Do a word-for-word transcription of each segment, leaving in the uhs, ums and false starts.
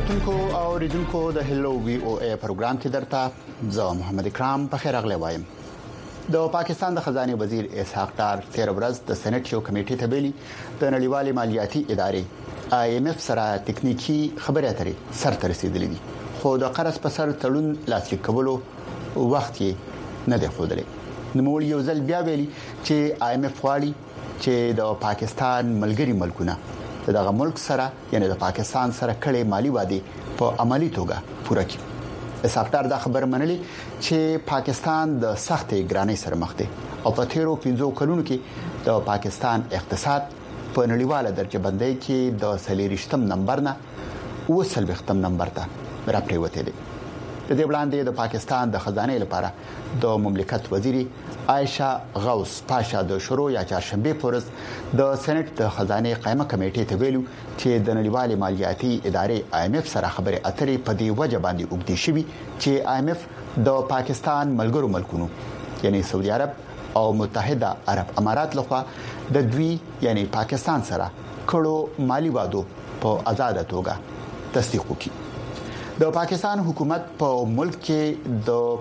کتونکو او ریډونکو د هلو وی او ای پروګرام کې درته زه محمد اکرام په خیر اغلی وایم. د پاکستان د خزانه وزیر اسحاق ډار تیر ورځ د سېنات یو کمیټې ته ویلي د نړیوالې مالیاتي ادارې آی ایم اف سره ټکنیکی خبرې اترې سر ته رسیدلې دي، خو د قرض په سر تړون لاسلیک کولو وخت یې نه دی خوندلې. نو یو ځل بیا ویلي چې آی ایم اف غواړي چې د پاکستان ملګری ملکونه دغه ملک سره یعنی د پاکستان سره کړي مالی وعده په عملی توګه پوره کړي. اسحاق ډار دا خبر منلي چې پاکستان د سختې ګرانۍ سره مخ دی او په تیرو پنځو کلونو کې د پاکستان اقتصاد په نړیواله درجه بندۍ کې د سلیریشتم نمبر نه وسلوختم نمبر ته راپریوته دي. د دې وړاندې د پاکستان د خزانه لپاره د مملکت وزیر عائشہ غوث پاشا د شروع یا چهارشنبه پورز د سېنات د خزانه قائمه کمیټې ته ویلو چې د نړیوالې مالیاتي ادارې آی ایم اف سره خبرې اترې په دې وجه باندې وګړي شوی چې آی ایم اف د پاکستان ملګرو ملکونو یعنی سعودي عرب او متحده عرب امارات لخوا د دوی یعنی پاکستان سره کړو مالی وعدو په آزاد توګه تصدیق وکړي. د پاکستان حکومت په ملک کې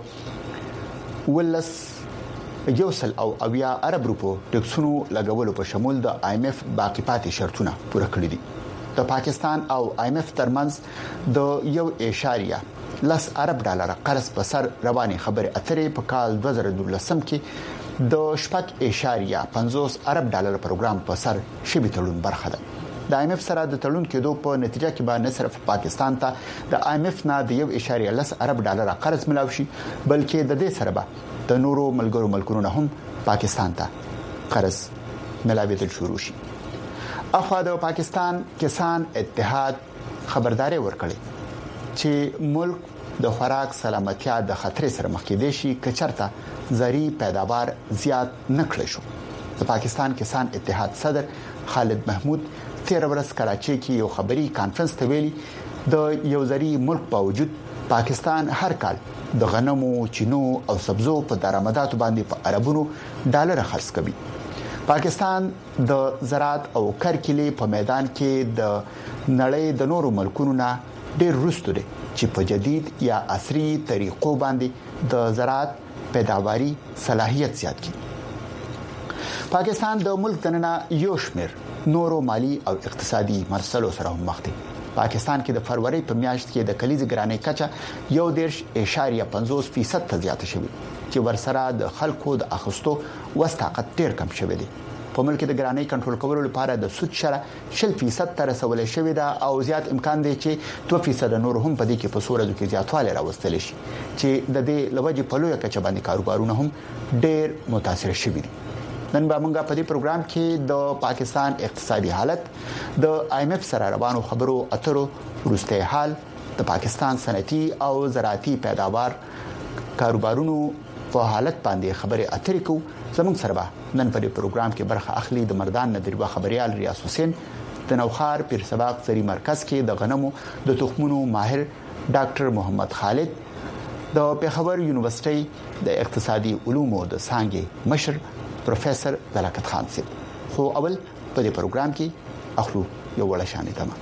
د ولس یوسل او اویا عرب روپو ټکسونو لګولو په شمول د آی ایم اف باقی پاتې شرطونه پوره کړی دي. د پاکستان او آی ایم اف ترمنځ د یو اشاریه لس عرب ډالر قرض په سر رواني خبرې اترې په کال دوه زره دولسم کې د شپږ اشاریه پنځوس عرب ډالر پروګرام په سر شبي تړون برخه ده. د آی ایم اف سره د تړون کېدو په نتیجه کې به نه صرف پاکستان ته د آی ایم اف نه د یو اشاریه لس عرب ډالر قرض ملاوي شي بلکې د دې سره به د نورو ملګرو ملکونو هم پاکستان ته قرض ملاوي شروع شي. اخوا د پاکستان کسان اتحاد خبرداري ورکړي چې ملک د خوراک سلامتیا د خطر سره مخ کې دي شي کچرته زری پیداوار زیات نکړي شو. د پاکستان کسان اتحاد صدر خالد محمود تیر ورځ کراچي کې یو خبري کانفرنس ته ویلي د یو زری ملک باوجود پاکستان هر کال د غنمو، چینو او سبزو په درآمداتو باندې په اربونو ډالر خرڅ کوي. پاکستان د زراعت او کرکلې په میدان کې د نړۍ د نورو ملکونو نه ډېر وروسته دی چې په جدید یا عصري طریقو باندې د زراعت پیداواري صلاحیت زیات کړي. پاکستان د ملک دننه یو شمیر نورو مالی او اقتصادي مرسلو سره مخ دی. پاکستان کې د فروری په میاشت کې د کلیزې ګرانۍ کچه یو دیرش اشاریه پنځوس فیصد ته زیاته شوه چې ورسره د خلکو د اخستو وسطاقت ډیر کم شوه دی. په ملک د ګرانۍ کنټرول کولو لپاره د سود شره شل فیصد ته رسول شوې ده او زیات امکان دی چې دوه فیصد نور هم په دې کې په سورځو کې زیاتوالی راوستل شي چې د دې لوجې په لویه کچه باندې کاروبارونه هم ډیر متاثر شوي دي. نن به موږ په دې پروګرام کې د پاکستان اقتصادي حالت، د آی ایم اف سره روانو خبرو اترو وروسته حال، د پاکستان صنعتي او زراعتي پیداوار کاروبارونو په حالت باندې خبرې اترې کوو. زموږ سره به نن په دې پروګرام کې برخه اخلي د مردان ندریبه خبريال ریاض حسین، د نوخار پیر سباق زری مرکز کې د غنمو د تخمونو ماهر ډاکټر محمد خالد، د پیښور یونیورسيټي د اقتصادي علومو د څانګې مشر پروفیسور زلاکت خان صاحب. خو اول په دې پروګرام کې اخلو یو وړه شانې تمه.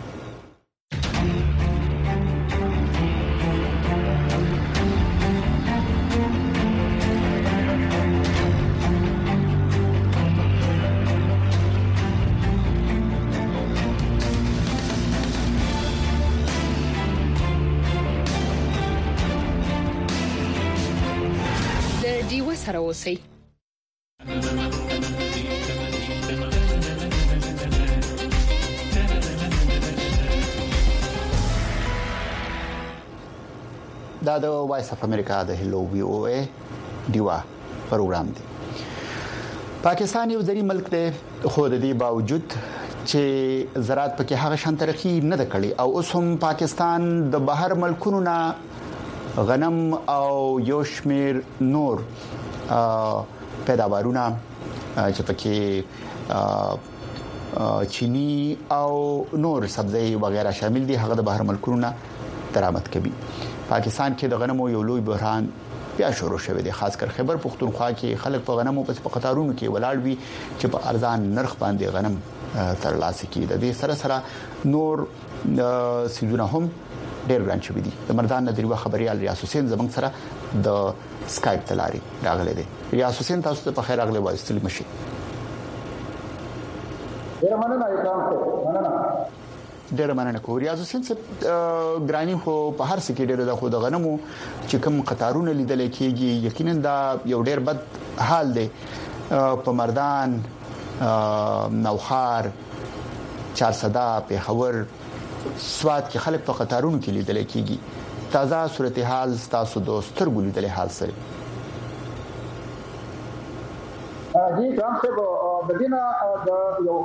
د ډیو سره اوسئ. دا د وایس اف امریکا د هلو وی او ای دیوا پروګرام دی. پاکستان یو ځری ملک دی خو د دې باوجود چې زراعت پکې هغه شان ترقی نه ده کړې او اوس هم پاکستان د بهر ملکونو نه غنم او یو شمیر نور پیداوارونه چې پکې چینی او نور سبزی وغیرہ شامل دي هغه د بهر ملکونو نه درآمد کوي. پاکستان کې د غنمو یو لوی بحران بیا شروع شوه دی، خاص کر خیبر پختونخوا کې خلک په غنمو په قطارونو کې ولاړ وي چې په ارزان نرخ باندې غنم ترلاسه کړي. د دې سره سره نور سیدونه هم ډېر ګران شوي دي. د مردان ندریوه خبريال ریاض حسین زمنګ سره د سکایپ تلاري راغله دي. ریاض حسین تاسو ته په خیر راغله وایي ستړي مشي. ډېر مننه اکرام ته مننه. ډېر مننه کو ریاض حسین څه ګرانی خو په هر څه کې ډېر د خو د غنمو چې کوم قطارونه لیدل کېږي یقینا دا یو ډېر بد حال دی په مردان نوخار چارسدا پیښور سواد کې خلک په قطارونو کې لیدل کېږي. تازه صورتحال تاسو د سترګو لیدل حال سره دي ګرام څه د دینه د یو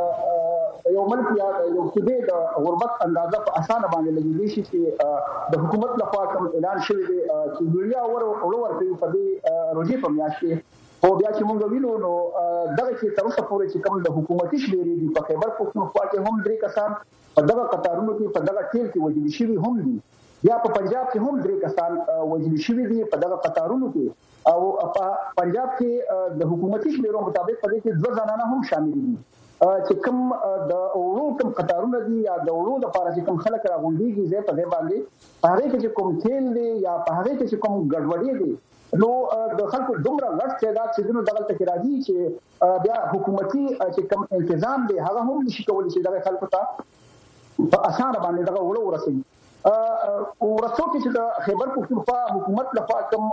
یو ملک یا یو کډې د غربت اندازه په اسانه باندې لګیږي چې د حکومت لخوا کوم اعلان شوی دی چې ویډیا ور اورور کوي په دې روزي په میاشت کې او بیا چې موږ ویلو نو دغه چې تر اوسه پورې چې کوم د حکومتي شمیرې دي په خیبر پختونخوا کې هم درې کسان په دغه قطارونو کې په دغه ټیل کې وژل شوي هم دي. یا په پنجاب کې هم درې کسان وژل شوي دي په دغه قطارونو کې او په پنجاب کې د حکومتي شمیرو مطابق په دې کې دوه ځانانه هم شامل دي چې کوم د اورو کوم قطارونه دي یا د اورو د لپاره چې کوم خلک راغونډيږي زه په دې باندې هغه کې کوم تیل دي یا په هغه کې کوم ګډوډي دي نو د خلکو دومره غټ تعداد چې دنو دغه تک راځي چې بیا حکومتي چې کوم تنظیم دی هغه هم نشي کولای چې دغه خلکو ته په اسانه باندې دغه وړو ورسوي. او ورسو کې چې خیبر پختونخوا حکومت لخوا کوم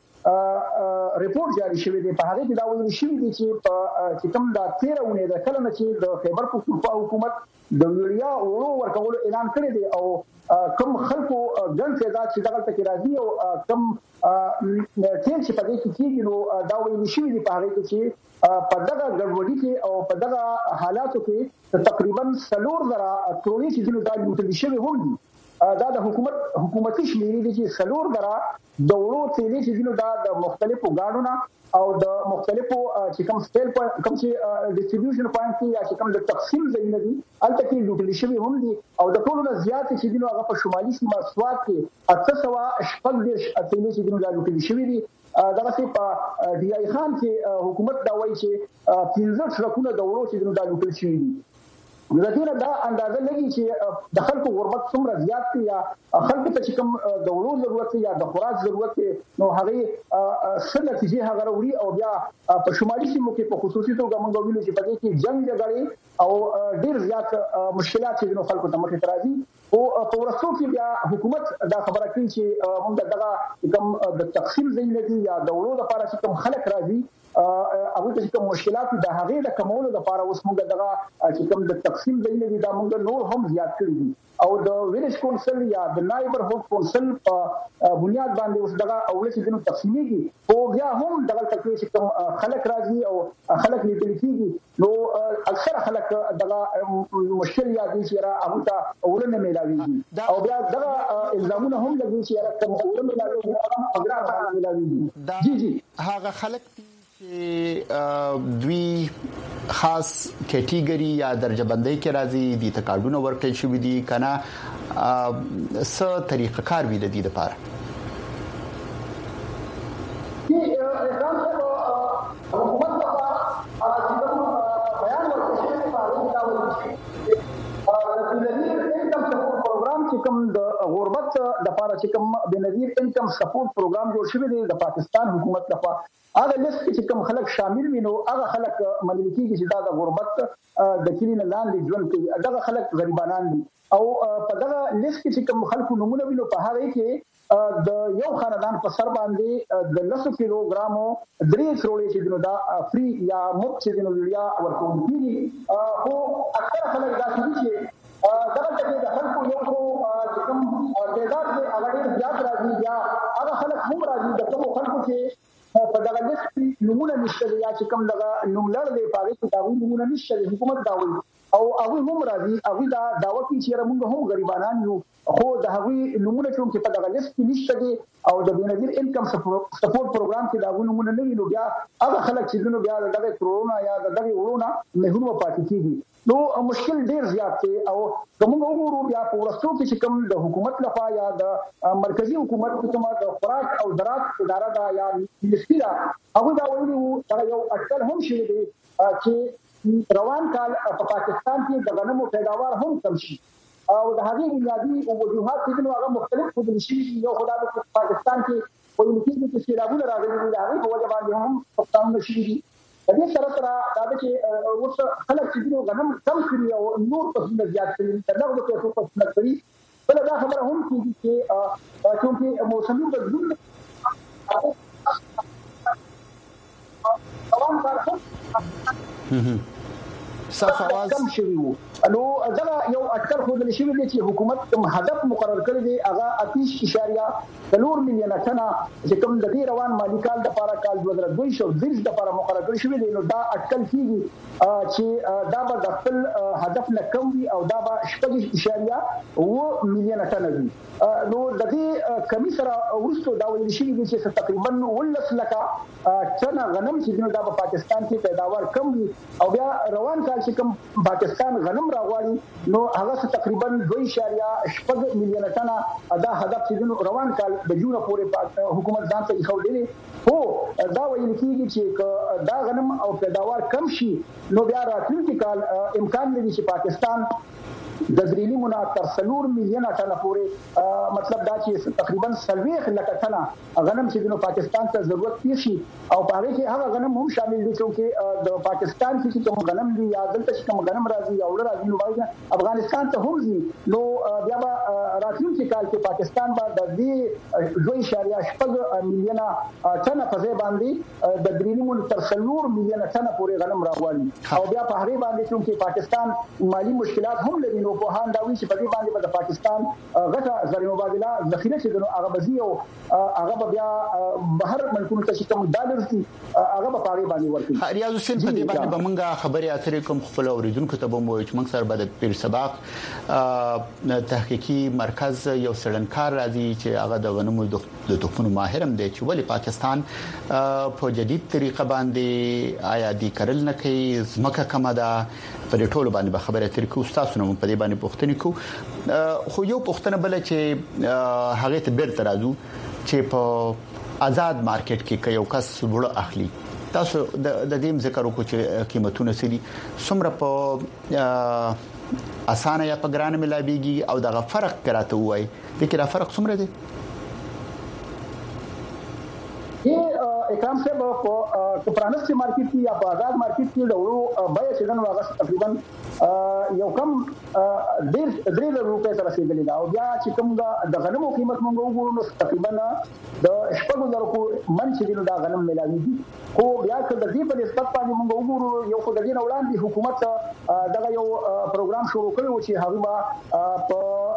ریپورت جاری شوی دی په هغه کې دا ویل شوی دی چې په چې کوم دا تیره ونه د کله چې د خیبر پختونخوا حکومت د ویډیا او ورکول اعلان کړی دی او کوم خلکو ګڼ تعداد چې دغه تک راځي او کوم تیل چې په دې کې کېږي نو دا ویل شوی دی په هغه کې چې په دغه ګډوډي کې او په دغه حالاتو کې تقریبا څلور زره ټولې چې د لوټل شوی هم دي. دا د حکومت حکومتي شمیرې دي چې څلور زره د وړو تیلې چې دا د مختلفو گاډونو او د مختلفو چې کوم سټیل کوم چې ډیسټریبیوشن پوینټ کې یا چې کوم د تقسیم ځایونه دي البته کې لوټل شوی هم دي او د ټولو نه زیات چې دینو هغه په شمالي سیمه سواد کې اته سوه شپږ دیرش تیلې چې دینو لوټل شوی دي. دغه چې په ډي آی خان کې حکومت دا وایي چې پنځه ټرکونه د وړو چې دینو لوټل شوی دي. د دې دا اندازه لګي چې د خلکو غربت څومره زیات دی یا خلکو ته چې کوم د وړو ضرورت یا د خوراک ضرورت نو هغه څنګه چې هغه وروړي او بیا په شمالي سیمو کې په خصوصي توګه موږ ویلو چې په دې کې جنگ جګړې او ډیر زیات مشکلات چې نو خلکو ته مخې ته راځي او په ورسو کې بیا حکومت دا خبره کوي چې موږ دغه کوم د تقسیم ځای دي یا د وړو لپاره چې کوم خلک راځي هغه ته کوم مشکلات د هغه د کمولو لپاره اوس موږ دغه چې کوم د تقسیم ځای دي دا موږ نور هم زیات کړی دي او د ویلیج کونسل یا د نایبرهوډ کونسل په بنیاد باندې اوس دغه اول چې دنو تقسیمېږي او بیا هم دغه تکلیف چې کوم خلک راځي او خلک لیدل کېږي نو اکثر خلک دغه مشکل یا دي چې را هغه ته اورنه ملاويږي او بیا دغه الزامونه هم لګي چې را کوم اورنه ملاويږي او هغه ملاويږي. جی جی هغه خلک چې دوی خاص کټیګری یا درجه بندۍ کې راځي دي ته کارډونه ورکړل شوې دي کنه څه طریقه کار وی د دې لپاره کوم د غربت د لپاره چې کوم بنظیر انکم سپورټ پروګرام جوړ شوی دی د پاکستان حکومت لخوا هغه لیست چې کوم خلک شامل وي نو هغه خلک مملکتي چې دا د غربت د کلین لاندې ژوند کوي دغه خلک غریبانان دي او په دغه لیست چې کوم خلکو نمونه ویلو په هغه کې د یو خاندان په سر باندې د لسو کیلوګرامو درې کروڑې چې دنو دا فری یا مفت چې دنو ویډیا ورکول کیږي او اکثر خلک دا چې دغه ټکی د خلکو یو خو چې کوم تعداد دی هغه ډېر زیات راځي یا هغه خلک هم راځي د کوم خلکو چې په دغه لیست نمونه نشته یا چې کوم دغه نوم لړ دی په هغه کې دا نمونه نشته حکومت دا وایي او هغه هم راځي هغه دا دعوه کوي چې موږ هم غریبانان یو خو د هغه نمونه چې په دغه لیست کې نشته دي او د بنظیر انکم سپورټ پروګرام کې دا نمونه نه وینو بیا هغه خلک چې دنو بیا دغه کرونا یا دغه ورونه مهونه پاتې کیږي نو مشکل ډیر زیات دی او کوم وګورو بیا په ورسو کې چې کوم د حکومت لخوا یا د مرکزی حکومت کوم د خوراک او زراعت اداره دا یا منیسټری هغه دا ویلي دا یو اټکل هم شوی دی چې روان کال په پاکستان کې د غنمو پیداوار هم کم شي او د هغې بنیادي وجوهات چې هغه مختلف ښودل شوي دي. یو خو دا د پاکستان کې ویل کېږي چې سیلابونه راغلي دي، د هغې په وجه باندې هم پښتانه شوي دي. د دې سره سره دا چې اوس خلک چې غنم کم کړي او نور فصلونه زیات کړي، د نغدو پیسو فصلونه کړي. بل دا خبره هم کېږي چې چونکې موسمي بدلون روان کال صف आवाज کم شوی وو. نو دا یو اټکل خودل شوی دی چې حکومت کوم هدف مقرر کړی دی هغه اتیش اشاریه څلور میلیونه ټنه چې کوم د دې روان مالی کال د لپاره کال دوه زره دوه سوه د لپاره مقرر کړی شوی دی. نو دا اټکل کیږي چې دا به د خپل هدف نه کم وي او دا به شپږ اشاریه اوه میلیونه ټنه وي. نو د دې کمی سره ورستو دا ویل شوی دی چې تقریبا ولس لکه ټنه غنم چې دا په پاکستان کې پیداوار کم وي او بیا روان کال چې کوم پاکستان غنم راغواړي نو هغه تقریبا دوه اشاریه شپږ میلیونه ټنه دا هدف چې روان کال د جون پورې حکومت ځان ته ایښودلی. هو دا ویل کېږي چې دا غنم او پیداوار کم شي نو بیا راتلونکي کال امکان لري چې پاکستان د درېنی منا تر څلور میلیونه ټنه پورې مطلب دا چې تقریبا څلوېښت لکه ټنه غنم چې د پاکستان ته ضرورت پیښي او په هغه کې هغه غنم هم شامل دي چې د پاکستان کې کوم غنم دي یا دلته چې کوم غنم راځي او راځي نو افغانستان ته هم ځي. نو بیا به راتلونکي کال کې پاکستان به د دې دوه اشاریه شپږ میلیونه ټنه په ځای باندې د درېنی منا تر څلور میلیونه ټنه پورې غنم راغواړي او بیا په هغه باندې چې پاکستان مالی مشکلات هم لري. نو په هان دا وی چې په دې باندې د پاکستان غټه زر مبادله ذخیره چې نو هغه بزی او هغه بیا بهر ملکونو ته چې کوم ډالر دي هغه په پاره باندې ورکړي. ریاض حسین په دې باندې بمنګه خبري اترې کوم خپل اوریدونکو ته به مو چې موږ سره د پیر سباق تحقیقي مرکز یو سړنکار راځي چې هغه د غنمو د تخمونو ماهرم دی چې ولی پاکستان په جدید طریقه باندې آیا دی کړل نه کوي زمکه کمه ده په ټولو باندې خبره اترې کو تاسو نو په دې باندې پوښتنه کو. خو یو پوښتنه بل چې هغه ته بیرته راځو چې په آزاد مارکیټ کې یو کس وړ اخلي تاسو د دې ذکر وکړو چې قیمتونه سړي څومره په اسانه یا په ګرانه ملابيږي او دغه فرق کراته وای د کله فرق څومره دی؟ یہ اکرام صاحب په پرانسټي مارکیټ کې یا په آزاد مارکیټ کې د وړو بیه چې دنه واغس تقریبا یو کم ډیر درې روپے سره رسیدلی دا او بیا چې کوم د غنمو قیمت مونږ وګورو نو تقریبا د شپږ زره کو من چې دنه دا غنم ملاوي دي. خو بیا چې د دې په نسبت باندې مونږ وګورو یو خو د دې وړاندې حکومت دغه یو پروګرام شروع کړو چې هغه په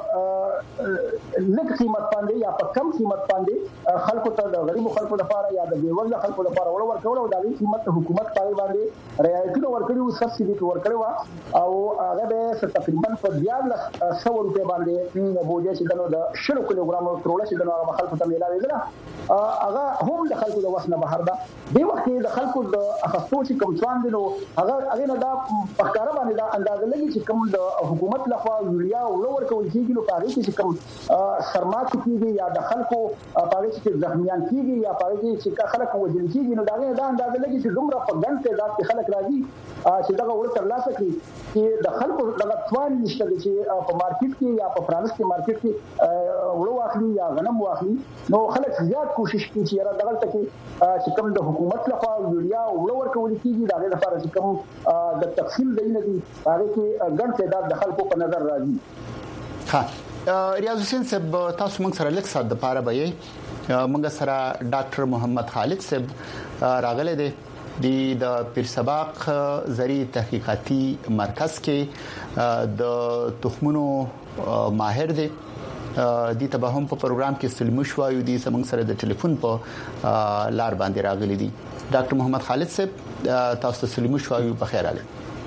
لږ قیمت باندې یا په کم قیمت باندې خلکو ته د غریبو خلکو لپاره یا د بیوزله خلکو لپاره وړ ورکول او د دې قیمت حکومت پای باندې رعایتونه ورکړي او سبسيډي ورکړي او هغه به تقریبا په دیارلس سو روپے باندې بوجه چې دنو د شلو کیلوګرام تروله چې دنو هغه خلکو ته ملاوي ده هغه هم د خلکو د وسنه بهر ده. د وخت د خلکو د اخستو چې کوم ځوان دي نو هغه هغه نه دا پخکاره باندې دا اندازه لګي چې کوم د حکومت لخوا یوریا او لور کول کیږي نو پاره چې کوم سرمات کیږي یا د خلکو پاره چې زخمیان کیږي یا پاره چې خلک وژل کیږي نو دا دا اندازه لګي چې دومره په ګڼ تعداد کې خلک راځي چې دا ور تر لاسه کړي چې د خلکو دغه توان نشته چې په مارکیټ کې یا په فرانسې مارکیټ کې وړو واخلي یا غنم واخلي نو خلک زیات کوشش کوي چې را دغه ته چې کوم د حکومت لخوا یوریا او وړو ورکول کیږي دا غیر لپاره چې کوم د تقسیم دی نه دي هغه کې ګڼ تعداد د خلکو په نظر راځي. ها ریاض حسین صاحب تاسو موږ سره لیک سات د پاره به موږ سره ډاکټر محمد خالد صاحب راغله دي د پیر سباق زری تحقیقاتي مرکز کې د تخمونو ماهر دي دي ته به هم په پروګرام کې سلمو شوایو دي سمنګ سره د ټلیفون په لار باندې راغلي دي. ډاکټر محمد خالد صاحب تاسو ته سلمو شوایو په خیر راغلی.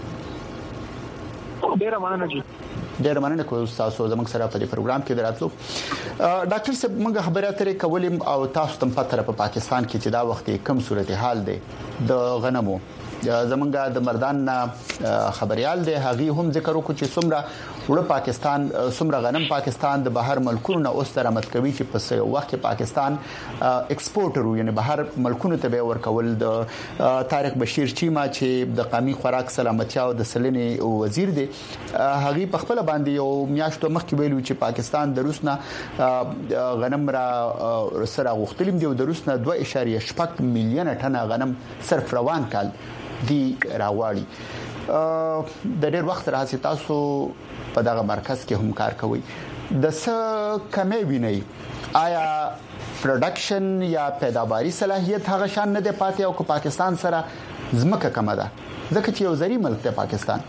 ډیر مننه جی ډیر مننه کوم تاسو زموږ سره په دې پروګرام کې دراتلو. ډاکټر صاحب موږ خبرې اترې کولم او تاسو تم پاتره په پاکستان کې چې دا وخت کم صورتحال دی د غنمو زمونږه د مردان خبريال دی هغه هم ذکر وکړي چې څومره وړ پاکستان سمره غنم پاکستان د بهر ملکونو نه اوس درآمد کوي چې په وخت کې پاکستان ایکسپورټر یعنی بهر ملکونو ته به ورکول د طارق بشیر چیما چې د قومي خوراک سلامتیا او د سلنې وزیر دی هغه په خپل باندې یو میاشتو مخکې ویلو چې پاکستان د روس نه غنم را سره غوښتلم دی د روس نه دوه اعشاریه شپږ میلیونه ټنه غنم صرف روان کال دی راوړي د ډېر وخت راځي تاسو په دغه مرکز کې هم کار کوي د څه کمې ویني آیا پروډکشن یا پیداواري صلاحيت هغه شان نه دی پاتې او کو پاکستان سره زمکه کم ده ځکه چې یو زری ملک دی پاکستان.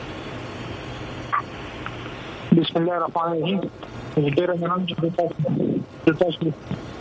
بسم الله الرحمن الرحیم. ډېر مننه تاسو.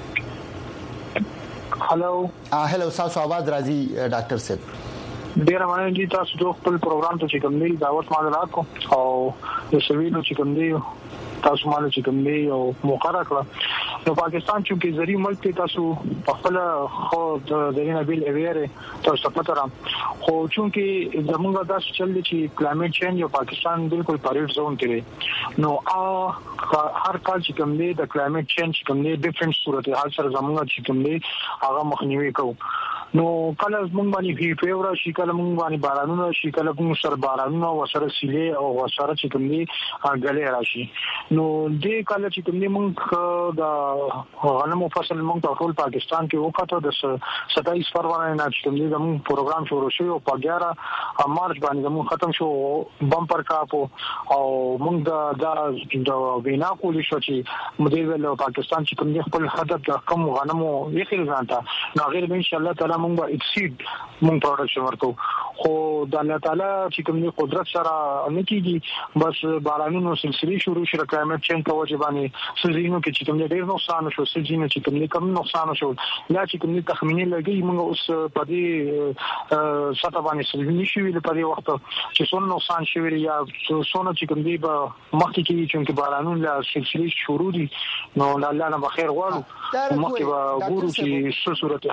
هالو هالو تاسو आवाज راځي ډاکټر صاحب. ډیر مننه چې تاسو د خپل پروګرام ته چې کوم دی دعوت مال راکو او د شویلو چې کوم دی تاسو مال چې کوم دی او موقع راکړه نو پاکستان چې زری ملک تاسو په خپل خو د دینه بیل اویره تاسو پته را خو چې زمونږ داس چل دي چې کلایمټ چینج او پاکستان بالکل پاریټ زون کې نو هر کال چې کوم دی د کلایمټ چینج کوم دی ډیفرنٹ صورتحال سره زمونږ چې کوم دی هغه مخنیوي کوو نو کله موږ باندې وی فیور شي کله موږ باندې بارانونه شي کله موږ سره بارانونه او سره سیلې او سره چې کوم دي غلې راشي نو دې کله چې کوم دي موږ د غنمو فصل موږ په ټول پاکستان کې وکړو د ستایس فروری نه چې کوم دي موږ پروګرام شروع شو په اګیاره مارچ باندې موږ ختم شو بمپر کاپو او موږ د د وینا کولی شو چې مدیر ول پاکستان چې کوم دي خپل هدف د کم غنمو یې ځانته نو غیر ان شاء الله تعالی موږ به اکسید موږ پروډکشن ورکو خو د الله تعالی چې کوم دی قدرت سره نه کیږي بس بارانونو سلسله شروع شو کلایمټ چینج په وجه باندې سزینو کې چې کوم دی ډیر نقصان شو سزینو چې کوم دی کم نقصان شو لا چې کوم دی تخمیني لګي موږ اوس په دې ساته باندې سلسله شو ویل په دې وخت چې څونه نقصان شوی یا څونه چې کوم دی په مخکې کې چې بارانونو لا سلسله شروع دي نو الله نه بخیر غواړو مخکې به ګورو چې څه صورت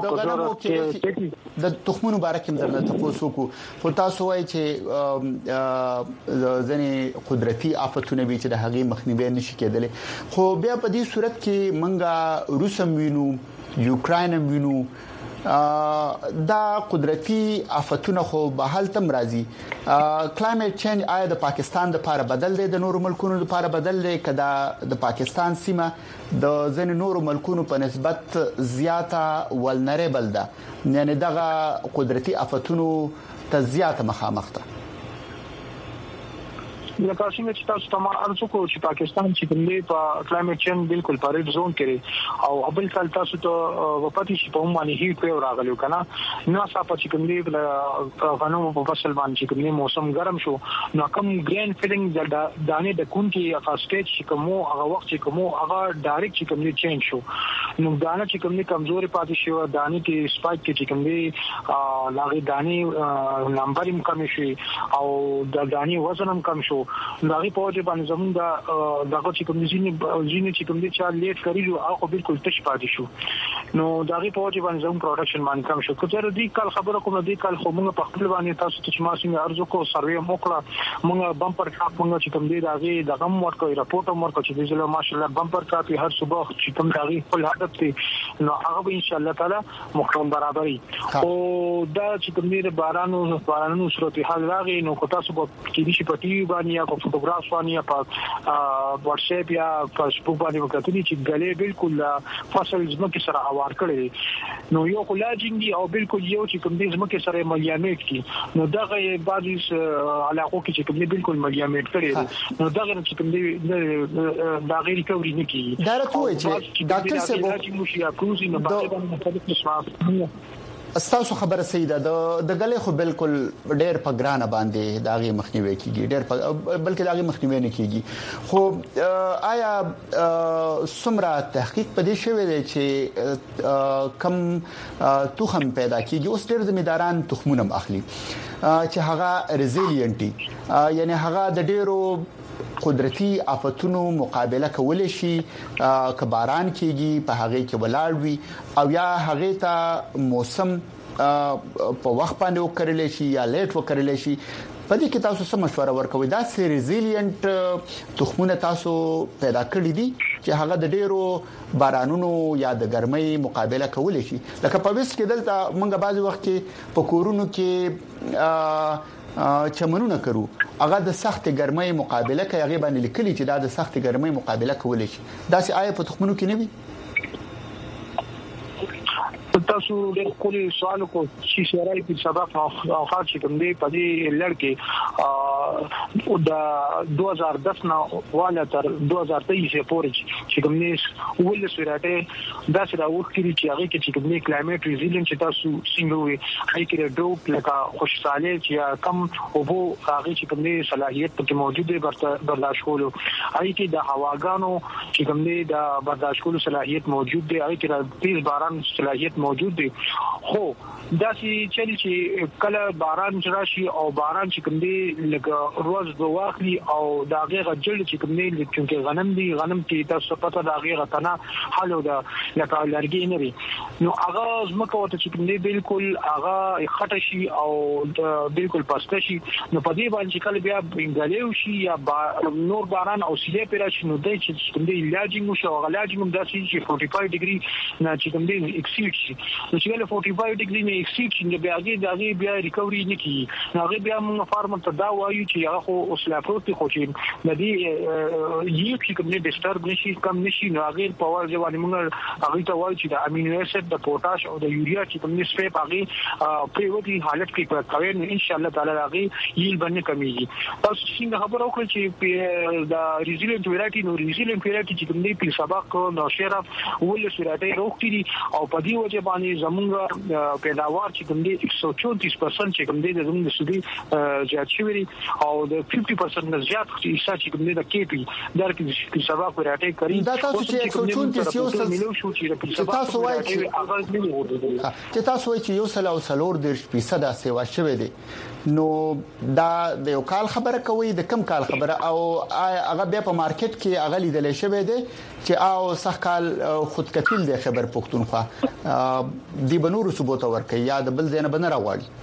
د تخمونو بارکه درنه تاسو کو خو تاسو وایي چې ځنې قدرتي آفتونه به چې د هغې مخنیوي نشي کېدلی خو بیا په دې صورت کې منګه روسم وینو یوکراین وینو دا قدرتي آفتونه خو به حل تم راځي کلایمټ چینج آیا د پاکستان د لپاره بدل دی د نورو ملکونو لپاره بدل دی کدا د پاکستان سیمه د ځین نورو ملکونو په نسبت زیاته ولنریبل ده یعنی دغه قدرتي آفتونو ته زیاته مخامخ ده لکه څنګه چې تاسو ته ما ارزو کو چې پاکستان چې کوم دی په کلایمټ چینج بالکل پاریټ زون کې او بل کال تاسو ته وپاتې شي په باندې هیټ ویو راغلی کنه نو صاحب چې کوم دی په غنمو په فصل باندې چې کوم دی موسم ګرم شو نو کوم ګرین فیلینګ د دانې د کون کې هغه سټیج چې کوم هغه وخت چې کوم هغه ډایرکټ چې کوم دی چینج شو نو دانه چې کوم دی کمزوري پاتې شو دانې کې سپایک کې چې کوم دی لاغي دانې نمبر هم کم شي او د دانې وزن هم کم شو دغه په وجه باندې زموږ د دغه چې کوم ځینې ځینې چې کوم دي چې لیټ کړیو هغه بالکل تش پاتې شو نو دغه په وجه باندې زموږ پروډکشن باندې کم شو کله دې کال خبره کوم دې کال خو موږ په خپل باندې تاسو ته چې ما څنګه ارزو کو سروې موکړه موږ بمپر کاپ موږ چې کوم دي دغه دغه ورکو راپورټ ورکو چې دې له ماشاءالله بمپر کاپ هر صبح چې کوم دغه خپل هدف دی نو هغه ان شاء الله تعالی مخکوم برابرۍ او دا چې کوم دي بارانو بارانو صورتحال راغی نو کو تاسو په کې دي په ټي وي باندې یا فوټوګراف باندې په واتس اپ یا فیسبوک باندې وکړي چې غلې بالکل فصل زمکه سره اوار کړي نو یو کولاجینګي او بالکل یو چې کوم دې زمکه سره مليامټ کی نو دغه بعضی علاقو کې چې کوم دې بالکل مليامټ کړي نو دغه چې کوم دې دا غیر کوي نه کی دا راځي چې ډاکټر صاحب مو شي اکروزي نه باندې مختلف نسخه استاسو خبره سیده د د غلې خو بالکل ډېر په ګرانه باندې داغي مخنیوي کیږي ډېر بلکې داغي مخنیوي نه کیږي خو آیا سمرا تحقیق پدې شوی دی چې کم توخم پیدا کیږي اوس ډېر زمیداران تخمونم اخلي چې هغه ریزیلینټي یعنی هغه د ډېرو قدرتي آفتونو مقابله کولای شي ک باران کیږي په هغه کې ولاړ وي او یا هغه ته موسم په وخت باندې وکړل شي یا لیټ وکړل شي په دې کې تاسو څه مشوره ورکوي دا سي ریزیلینټ تخمونه تاسو پیدا کړی دي چې هغه د ډیرو بارانونو یا د ګرمۍ مقابله کولای شي لکه په وس کې دلته موږ بعضی وخت کې په کورونو کې چمنونه کرو هغه د سخت ګرمۍ مقابله کوي هغه باندې لیکلي چې دا د سخت ګرمۍ مقابله کولای شي دا سي آیا په تخمونو کې نه وي تاسو د کولی سوال کو چې شرای په سبب او خاص کوم دی په دې لړ کې د دوه هزار دس نه والا تر دوه هزار تیئیس پورې چې کوم نه ول سورته دا سره وکړي چې هغه کې چې کوم نه کلایمټ ریزیلینټ چې تاسو څنګه وي هغه کې ډروپ لکه خوشاله چې کم او وو هغه چې کوم نه صلاحيت پکې موجود دی برداشت کولو هغه کې د هواګانو چې کوم نه د برداشت کولو صلاحيت موجود دی هغه کې د تیز باران صلاحيت موجود دي خو دا چې چې کله باران راشي او باران چې کوم دی لکه روز د واخلي او دا غیر جلد چې کوم دی چې غنم دی غنم کې تاسو پته دا غیر تنه حالو دا لکه لرګي نه وي نو هغه زمکه وته چې کوم دی بالکل هغه خټه شي او بالکل پسته شي نو په دې باندې کله بیا بنګالیو شي یا با نور باران او سیله پر شي نو د چې کوم دی لاجینګ شو غلاجینګ د چې چورلیس ډیګري نه چې کوم دی ایکسیډ شي نو چې له چورلیس ډیګري نه ایکسیډ شي بیا هغه بیا ریکوري نه کی هغه بیا موږ فارمر ته دا وایو چې هغه خو اوس لا پروت خو چې د دې یو چې کوم نه ډیسټرب نشي کم نشي نو هغه په ور ځواني موږ هغه ته وایو چې د امینو اسید د پوتاش او د یوریا چې کوم نه سپیپ هغه پریوتی حالت کې کوي نو ان شاء الله تعالی هغه یل باندې کمیږي تاسو څنګه خبر او چې د ریزیلینټ ویرایټي نو ریزیلینټ ویرایټي چې کوم نه په سبق نو شرف ول سورته روکتي او په دې وجه باندې زمونږ پیداوار چې کوم دی ایک سو چونتیس پرسنټ چې کوم دی د زموږ د سودي زیات شوی او د پنځه پرسنټ نه زیات حصہ چې کوم دی د کیپی در کې په سبا ورته کوي دا تاسو چې ایک سو چونتیس یو سل مليون شو چې تاسو وایي چې هغه چې تاسو وایي چې یو سل او سلور د فیصد سیوا شوی دی نو دا د یو کال خبره کوي د کم کال خبره او هغه بیا په مارکیټ کې هغه لیدل شوی دی چې او صح کال خود کفیل دی خبر پښتونخوا دی بنور ثبوت ورکړي یا د بل ځای نه بنره غواړي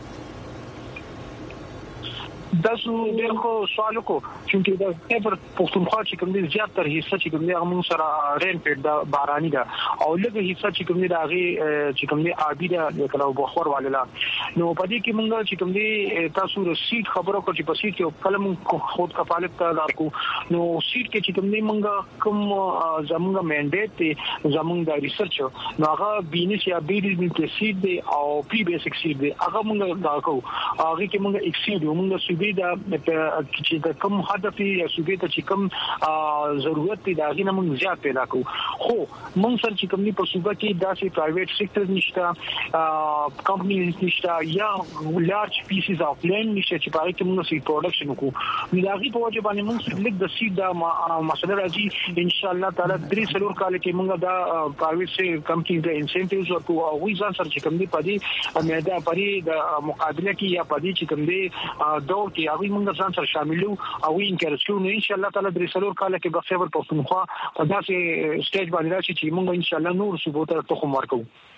تاسو ډېر خو سوال کو چې دا خبر پښتونخوا چې کوم دي زیات تر حصہ چې کوم دي هغه موږ سره رین پیډ دا باراني دا او لږه حصہ چې کوم دي دا هغه چې کوم دي آبی دا کله بخور والا نو په دې کې موږ چې کوم دي تاسو د سیټ خبرو کو چې په سیټ کې کلم خود کفالت دار کو نو سیټ کې چې کوم دي موږ کوم زموږ منډیټ ته زموږ د ریسرچ نو هغه بینس یا بیډ کې سیټ دی او پی بیسک سیټ دی هغه موږ دا کو هغه کې موږ ایکسیډ موږ دا چې د کوم هدف یا صوبې ته چې کوم ضرورت دی دا غي نه موږ زیات پیدا کوو خو موږ سره چې کوم نه په صوبې کې داسې پرایویټ سېکټر نشته کمپنیز نشته یا لارج پیسز اف لینډ نشته چې پاره کې موږ سي پروډکشن وکړو نو دا غي په وجه باندې موږ لیک د سید دا مسله راځي ان شاء الله تعالی درې سلور کال کې موږ دا پرایویټ سي کمپنیز د انسنټیوز ورکو او وی ځان سره چې کوم دی پدې مېدا پرې د مقابله کې یا پدې چې کوم دی دور کې هغه موږ ځان سره شاملو او انکریج کوو ان شاء الله تعالی درې سلور کال کې به خبر پښتونخوا په داسې سټیج باندې راشي چې موږ ان شاء الله نور ثبوت تخم ورکو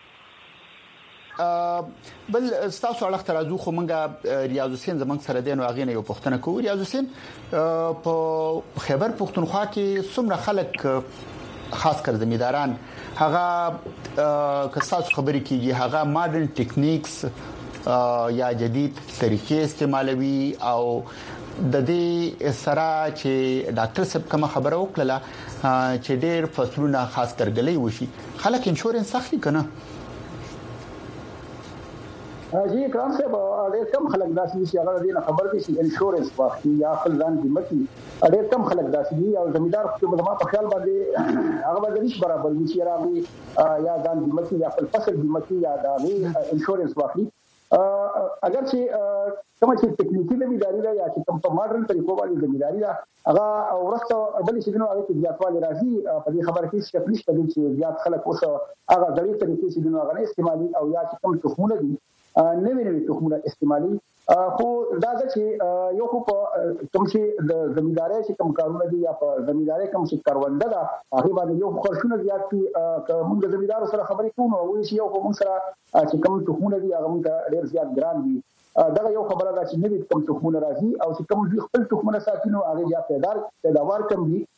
بل تاسو اړه ترازو خو موږ ریاض حسین زمنګ سره دین واغې نه یو پښتنه کوو ریاض حسین په خبر پښتونخوا کې څومره خلک خاص کر زمیداران هغه کساس خبرې کیږي هغه ماډرن ټیکنیکس یا جدید طریقې استعمالوي او د دې سره چې ډاکټر صاحب کوم خبره وکړه چې ډېر فصلونه خاص کرګلې وشي خلک انشورنس اخلي کنه جی کرام صاحب ډېر کم خلک داسې چې هغه دې خبر دي چې انشورنس واخلي یا خپل ځان بیمه ډېر کم خلک داسې دي او زمیدار خو په په خیال باندې هغه باندې نشي برابر دي چې راغلي یا ځان بیمه یا خپل فصل بیمه یا د انشورنس واخلي اگر چې کوم چې تکنیکی زمینداری دا یا چې کوم په ماډرن طریقو باندې زمینداری دا هغه ورسته بل شي نو هغه زیاتوالی راځي په دې خبره کې چې نشته چې زیات خلک اوس هغه غړي طریقې چې نو هغه استعمالي او یا چې کوم تخمونه دي نوې نوې تخمونه استعمالي خو دا چې یو خو کوم چې د زمینداری چې کوم کارونه دي یا په زمینداری کوم چې کارونده ده هغه باندې یو خرشونه زیات دي کوم د زمیندارو سره خبرې کوو او وایي چې یو کوم سره چې کوم تخمونه دي هغه موږ ډېر زیات ګران دي دا یو خبره ده چې نوې کوم تخمونه راځي او چې کوم دوی خپل تخمونه ساتي نو هغه یا پیدار پیداوار کم دي.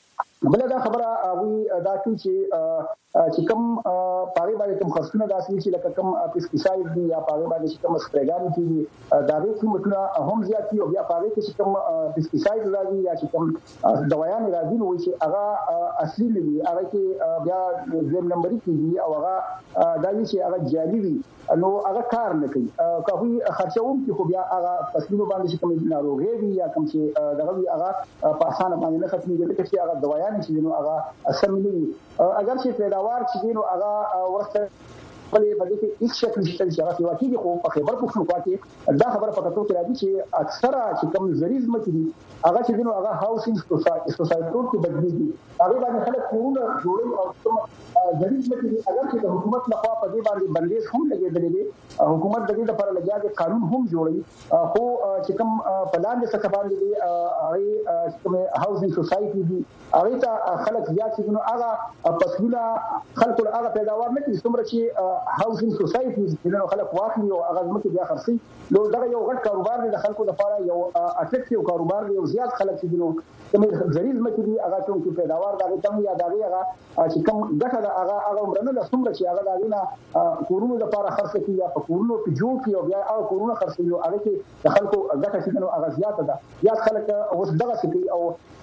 بل دا خبره وی دا چې چې کوم پاره باندې کوم خرڅونه داسې چې لکه کوم پیسټیساید دي یا پاره باندې کوم سپریګان دي دا به قیمتونه هم زیات دي او بیا پاره کې کوم پیسټیساید راځي یا چې کوم دوايان راځي نو چې هغه اصلي دي هغه کې بیا زم نمبر کې او هغه دا چې هغه جالي وي نو هغه کار نه کوي کوي خرڅوم چې خو بیا هغه فصلونو باندې کوم ناروغي دي یا کوم چې دغه هغه په اسانه باندې نه ختميږي چې هغه دوايان چې نو هغه اصل نه دي اگر چې پیداوار چې نو هغه ورته بلې په دې کې هیڅ شک نشته چې هغه واقعي خو په خبر پښتونخوا کې دا خبره پکې ته راځي چې اکثره چې کوم زریز مکې دي هغه چې نو هغه هاوسینګ سوسایټي کې بدلېږي هغه باندې خلک کورونه جوړي او کوم زریز مکې دي اگر چې د حکومت لخوا په دې باندې بندیز هم لګېدلې دي حکومت د دې لپاره لګیا قانون هم جوړي خو چې کوم پلان د څه باندې دي هغه کوم هاوسینګ سوسایټي دي هغه ته خلک زیات چې نو هغه پسونه خلکو هغه پیداوار نه کوي څومره چې هاوسینګ سوسایټیز چې نو خلک واخلي او هغه زموږ بیا خرڅي نو دا یو غټ کاروبار دی د خلکو لپاره یو اټریکټیو کاروبار دی او زیات خلک چې نو کوم زریز مکې دي هغه چې پیداوار دا کم یا دا هغه چې کوم ګټه دا هغه هغه عمرنه د څومره چې هغه دا نه کورونو لپاره خرڅ کوي یا په کورونو کې جوړ کوي او بیا هغه کورونه خرڅوي او هغه کې د خلکو ګټه چې نو هغه زیاته ده یا خلک اوس دغه کوي او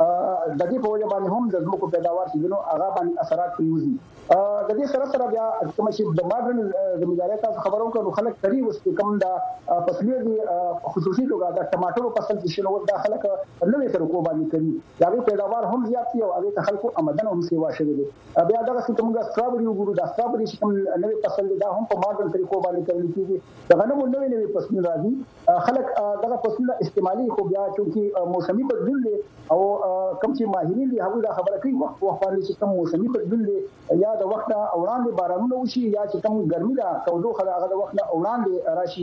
د دې په وجه باندې هم د زموږ پیداوار چې نو هغه باندې اثرات کوي د دې سره سره بیا کوم چې د ماډرن زمیندارۍ تاسو خبرو کړو خلک تری اوس کوم دا فصلي دي خصوصي توګه د ټماټو فصل چې شنو د خلک نوې طریقو باندې کوي دا پیداوار هم زیات دي او هغه خلکو آمدن هم سیوا شوی دي بیا دا چې کومه سترابري وګورو دا سترابري چې کوم نوې فصل دي دا هم په ماډرن طریقو باندې کوي کیږي دا غنمو نوې نوې فصل راځي خلک دغه فصل استعمالي خو بیا چې موسمي بدلون دي او کوم چې ماهرین دي هغه دا خبره کوي وخت وخت باندې چې کوم موسمي بدلون دي یا د وخت وړاندې بارانونه وشي یا چې کوم ګرمي دا تودوخه هغه د وخت وړاندې راشي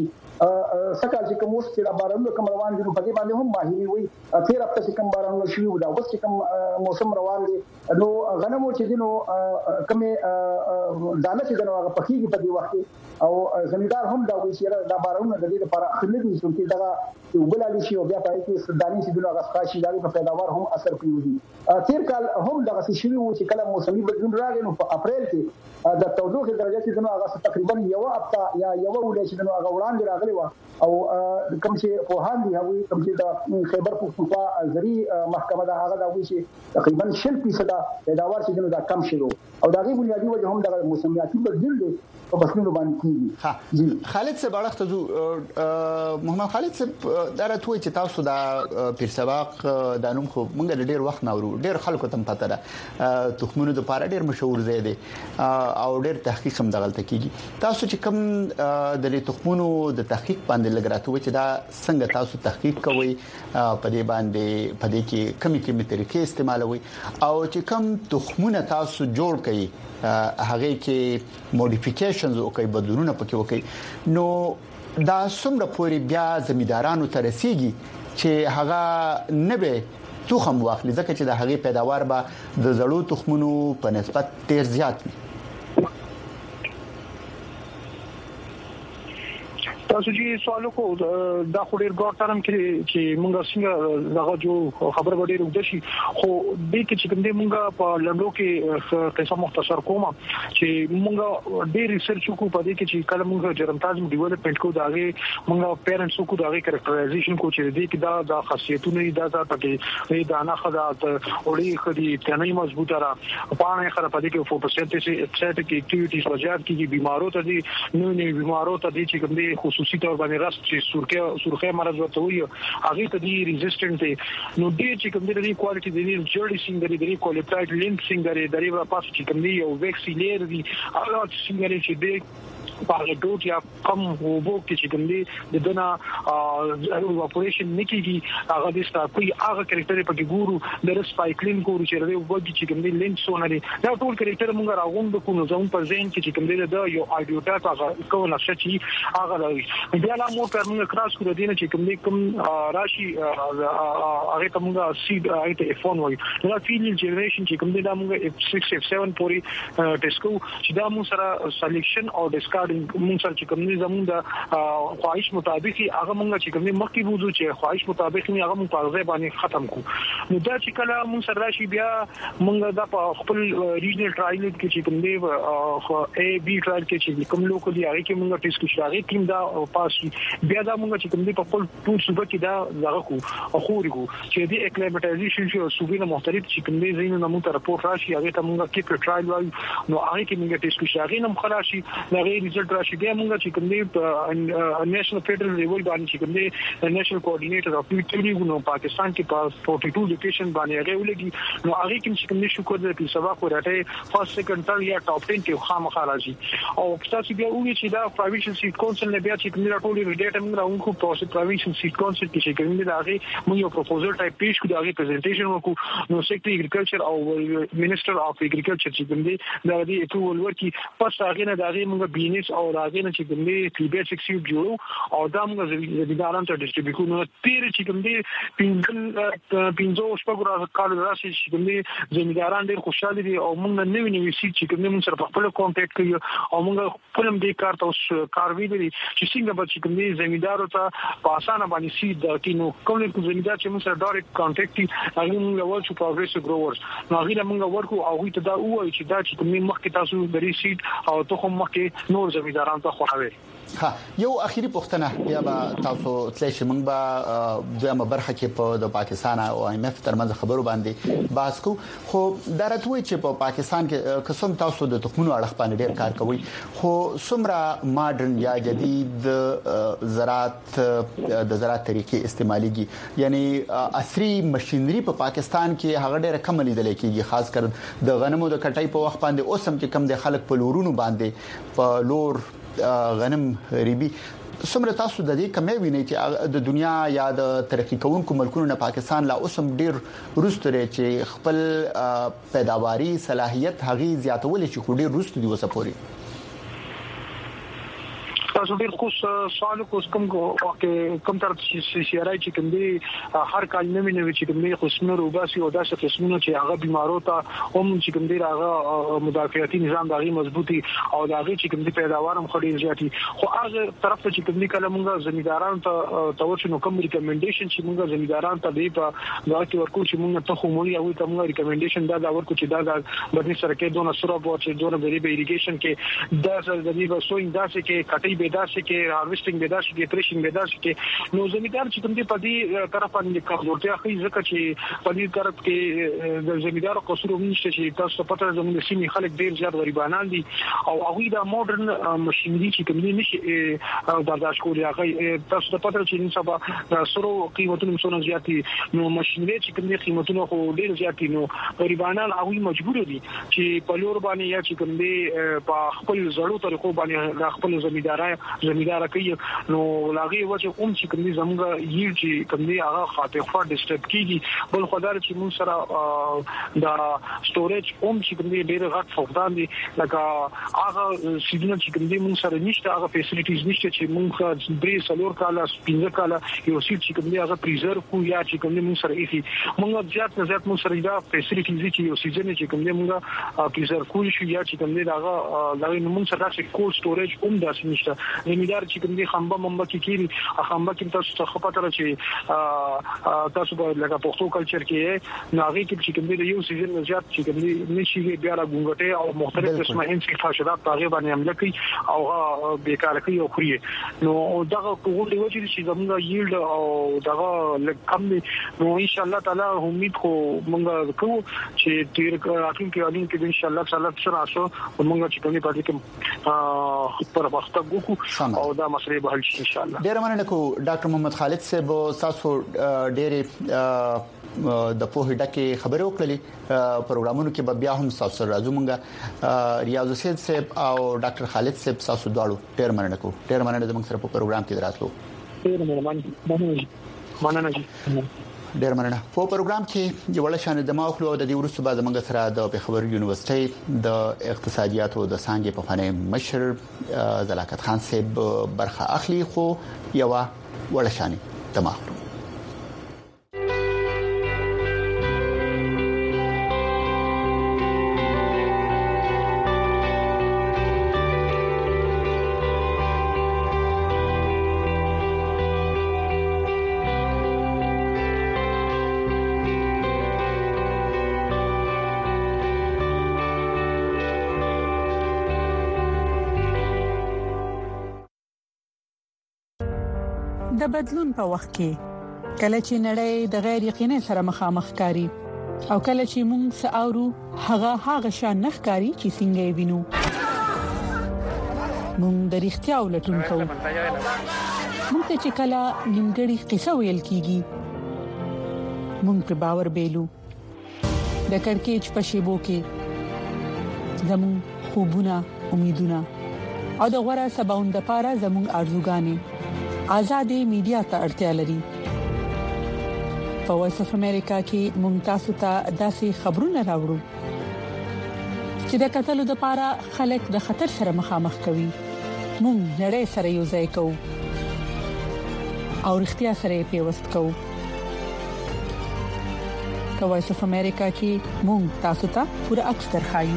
سکه چې کوم وخت چې بارانونه کوم روان دي په دې باندې هم ماهرین وي تیر هفته چې کوم بارانونه شي دا اوس چې کوم موسم روان دي نو غنمو چې دینو کوم دانه چې دنو هغه پخېږي په دې وخت او زمیندار هم دا وایي چې دا بارانونه د دې لپاره خلک دي چې دا وبلالي شي او بیا پای کې دانې چې دنو هغه خاصي دا په پیداوار هم اثر کوي تیر کال هم دغه شی وو چې کله موسمي بدلون راغی نو په اپریل کې د تودوخه درجه چې دنو هغه تقریبا یو هفته یا یو ولې چې دنو هغه وړاندې راغلی و او کوم چې په هان دي هغه کوم چې د خیبر پختونخوا زری محکمه دا هغه دا وایي چې تقریبا شل فیصد پیداوار چې دنو دا کم شوه او دا غي بنیادی وجه هم د موسمیاتي بدلون دي په بسنو باندې کیږي ها جی خالد صاحب اړخ ته محمد خالد صاحب دا راته چې تاسو دا پیر سباق د نوم خو مونږ ډېر وخت ناورو ډېر خلکو ته پته ده تخمونو د پاره ډېر مشهور ځای دی او ډېر تحقیق هم دغلت کیږي تاسو چې کوم د تخمونو د تحقیق باندې لګراته و چې دا څنګه تاسو تحقیق کوئ په دې باندې په دې کې کومې کومې طریقې استعمالوي او چې کوم تخمونه تاسو جوړ کړئ هغه کې موډیفیکیشنز او کوي بدلونونه پکې وکړي نو دا څومره پوري بیا زمیندارانو ته رسیږي چې هغه نه به تخم واخلي ځکه چې د هغه پیداوار به د زړو تخمونو په نسبت ډیر زیات وي تاسو چې سوالو کو دا خو ډیر ګور ترم کې چې مونږ څنګه دغه جو خبر وړي روږدي شي خو دې کې چې کوم دې مونږ په لندو کې قصه مختصر کومه چې مونږ ډیر ریسرچ کو په دې کې چې کله مونږ جرمتازم ډیولپمنٹ کو داغه مونږ پیرنټس کو داغه کریکټرایزیشن کو چې دې کې دا د خاصیتونه دا دا پکې دا نه خدا وړي خدي تنه مضبوطه را پانه خره په دې کې فوټوسنتیسس اکسایټیک اکټیویټیز وجات کې بیمارو ته دي نو نو بیمارو ته دي چې کوم دې خصوصي تور باندې راست چې سورکه سورخه مرز ورته وي هغه ته دی ریزिस्टेंट دي نو دې چې کوم دې کوالټي دې جوړی سنگري دې کوالټایډ لینک سنگري دې وا پاس چې کوم دی یو ویکسیلر دي هغه سنگري چې دې په ډوټ یا کم وبو کې چې کوم دی د دنا اپریشن نکېږي هغه د ستاسو هغه کریکټر په کې ګورو د سپایکلین ګورو چې د وګړي چې کوم دی لینک سونري دا ټول کریکټر مونږ راغوم د کوم ځون پر ځین کې چې کوم دی د یو اډیو ډاټا هغه کوله چې هغه بیا لا مو پر موږ کراس کړو دینه چې کوم کوم راشي هغه ته موږ سید هغه ته فون وایي دا فینل جنریشن چې کوم دا موږ اف سکس اف سیون پوري ټیسکو چې دا موږ سره سلیکشن او ډیسکارډینګ موږ سره چې کوم زموږ د خواهش مطابق هغه موږ چې کوم مخکې وځو چې خواهش مطابق نه هغه موږ په ځای باندې ختم کو نو دا چې کله موږ سره راشي بیا موږ دا په خپل ریجنل ټرایل کې چې کوم دی ا بي ټرایل کې چې کوم لوکل دی هغه کې موږ ټیسټ کوو هغه ټیم دا پاس بیا دا موږ چې کوم دی په خپل ټول صوبه کې دا زغه کو خو ورغو چې دی اکلیماتایزیشن چې صوبې مختلف چې کوم دی زینو نمو ته راپورټ راشي هغه ته موږ کې ټرایل وایو نو هغه کې موږ ټیسټ کوو هغه نم خلاصي هغه ریزلټ راشي بیا موږ چې کوم دی نېشنل فدرل لیول باندې چې کوم دی نېشنل کوارډینیټر اف پیټری نو پاکستان کې په فورټي ټو لوکیشن باندې هغه ولګي نو هغه کې چې کوم دی شکر دې په سبا خو راټه فرست سیکنډ ثرد یا ټاپ ټن کې خامخا راځي او تاسو بیا وګورئ چې دا پروینشل سیټ کونسل نه بیا چې کوم راټول ډیټا موږ راوونکو په پروینشل سیټ کونسل کې چې کوم دی هغه موږ یو پروپوزل ټایپ پیش کړو هغه پریزنټیشن وکړو نو سیکریټری اګریکلچر او منسٹر اف اګریکلچر چې کوم دی دا د اپروول ورکي پس هغه نه دا موږ بینس او هغه نه چې کوم دی پی بی ایس ایکس یو جوړو او دا موږ زمیدارانو ته ډیسټریبیوټ کوو نو تیر چې کوم دی پینځل پینځو شپږ کال راشي چې کوم دی زمیداران ډیر خوشاله دي او موږ نوې نوې سیټ چې کوم موږ سره په خپل کانټیکټ کوي او موږ خپل دې کار ته کار ویلي چې څنګه به چې کوم دی زمیدارو ته په اسانه باندې سیټ د کینو کوم زمیدار چې موږ سره ډایرکټ کانټیکټ کوي هغه موږ ورچو پروګریسیو ګروورز نو هغه موږ ورکو او هغه ته دا وایي چې دا چې کوم مخکې تاسو درې سیټ او ته هم مخکې نور زمیداران ته خوښوي ها یو اخیری پوښتنه بیا به تاسو تللی شئ موږ به دویمه برخه کې په د پاکستان او ایم ایف ترمنځ خبرو باندې بحث کوو خو دا راځوي چې په پاکستان کې قسم تاسو د تخمونو اړه باندې ډیر کار کوي خو څومره ماډرن یا جدید زراعت د زراعت طریقې استعماليږي یعنی عصري ماشينري په پاکستان کې هغه ډیره کم لیدل کېږي خاص کر د غنمو د کټای په وخت باندې اوسم چې کم د خلک په لورونو باندې په لور غنم ریبي سمره تاسو د دې کمې ویني چې د دنیا یا د ترقی کوونکو ملکونو نه پاکستان لا اوسم ډیر روستره چې خپل پیداواري صلاحيت هغه زیاتول چې خو ډیر روست دی وسپوري تاسو ډیر خو سوال کوم کوم کوم تر چې سیارای چې کوم دی هر کال نوې نوې چې کوم دی خصمونه روباسي او داسې قسمونه چې هغه بیمارو ته هم چې کوم دی هغه مدافعتي نظام دغه مضبوطي او دغه چې کوم دی پیداوار هم خوري زیاتی خو هغه طرف ته چې کوم دی کله موږ زمیدارانو ته توجه نو کوم ریکمنډیشن چې موږ زمیدارانو ته دی په دا کې ورکو چې موږ ته خو مولي او ته موږ ریکمنډیشن دا دا ورکو چې دا د بدني سره کې دونه سره بو چې دونه به ریګیشن کې دا د دې وسوین داسې کې کټي بداسه کې هارویسټینګ بداسه کې تریشینګ بداسه کې نو زمیدار چې کوم دی په دې طرف باندې کمزورتیا خي ځکه چې په دې طرف کې د زمیدارو قصور نشته چې تاسو پته زموږ سیمې خلک ډیر زیات غریبانان دي او هغه د ماډرن ماشينري چې کوم دی نشي برداشت کولی هغه تاسو ته پته چې سبا سره قیمتونه څونه زیات دي نو ماشينري چې کوم دی قیمتونه خو ډیر زیات دي نو غریبانان هغه مجبور دي چې په لور باندې یا چې کوم دی په خپل زړو طریقو باندې خپل زمیدارای زمیدار کوي نو لاغي وجه کوم چې کوم زموږ یی چې کوم دی هغه خاطر خو ډیسټرب کیږي بل خدای چې موږ سره دا سټوریج کوم چې کوم دی ډیر غټ فقدان دي لکه هغه سیدنه چې کوم دی موږ سره نشته هغه فیسیلیټیز نشته چې موږ درې سلور کاله سپینځه کاله یو سیټ چې کوم دی هغه پریزرو کو یا چې کوم دی موږ سره ایفي موږ زیات نه زیات موږ سره دا فیسیلیټیز چې یو سیزن چې کوم دی موږ پریزرو کو شو یا چې کوم دی هغه لغوی موږ سره چې کول سټوریج کوم داسې نشته زمیدار چې کوم دی خامبه ممبه کې کیږي خامبه کې تاسو څه خپل چې تاسو به لکه پښتو کلچر کې ناغي کې چې کوم دی یو سیزن زیات چې کوم دی نشي بیا را ګونګټه او مختلف قسمه انسي فاشدات هغه باندې عمل کوي او بیکار کوي او خوري نو دغه کوول دی چې زموږ ییلډ او دغه کم دی نو ان شاء الله تعالی امید خو موږ کوو چې تیر راکین کې اړین کې ان شاء الله تعالی سره اسو موږ چې کومې پاتې کوم پر وخت وګورو او دا مسله به حل شي ان شاء الله. ډیر مننه کو ډاکټر محمد خالد صاحب تاسو ډېرې د په هډه خبرو کړلې پروګرامونو کې بیا هم تاسو راځو مونږه ریاض حسین صاحب او ډاکټر خالد صاحب تاسو دواړو ډیر مننه کو ډیر مننه د موږ سره په پروګرام کې دراتلو. ډیر مننه مننه مننه ډیر مننه. په پروګرام کې یو لشان د ماخلو د دې ورسره بعد موږ سره د پیښور یونیورسيټي د اقتصادیاتو د څانګې په فني مشر زلاکت خان صاحب برخه اخلي خو یو ولشان د ماخلو د بدلون په وخت کې کله چې نړۍ د غیر یقیني سره مخامخ کاری او کله چې موږ ساورو هغه هغه شان نخکاری چې څنګه وینو موږ د اړتیا ولټون کوو موږ ته چې کله نیمګړی قصه ویل کیږي موږ په باور بیلو د کڑکېچ په شیبو کې زموږ خوبونه امیدونه او د غوړه سباوند لپاره زموږ ارزوګانې آزادې میډیا ته اړتیا لري. په وایس اف امریکا کې ممتاز ته داسې خبرونه راوړو چې د قتلو د لپاره خلک د خطر سره مخامخ کوي. موږ نړۍ سره یو ځای کوو او اړتیا سره پیوست کوو. په وایس اف امریکا کې موږ تاسو ته پوره عکس درخایو.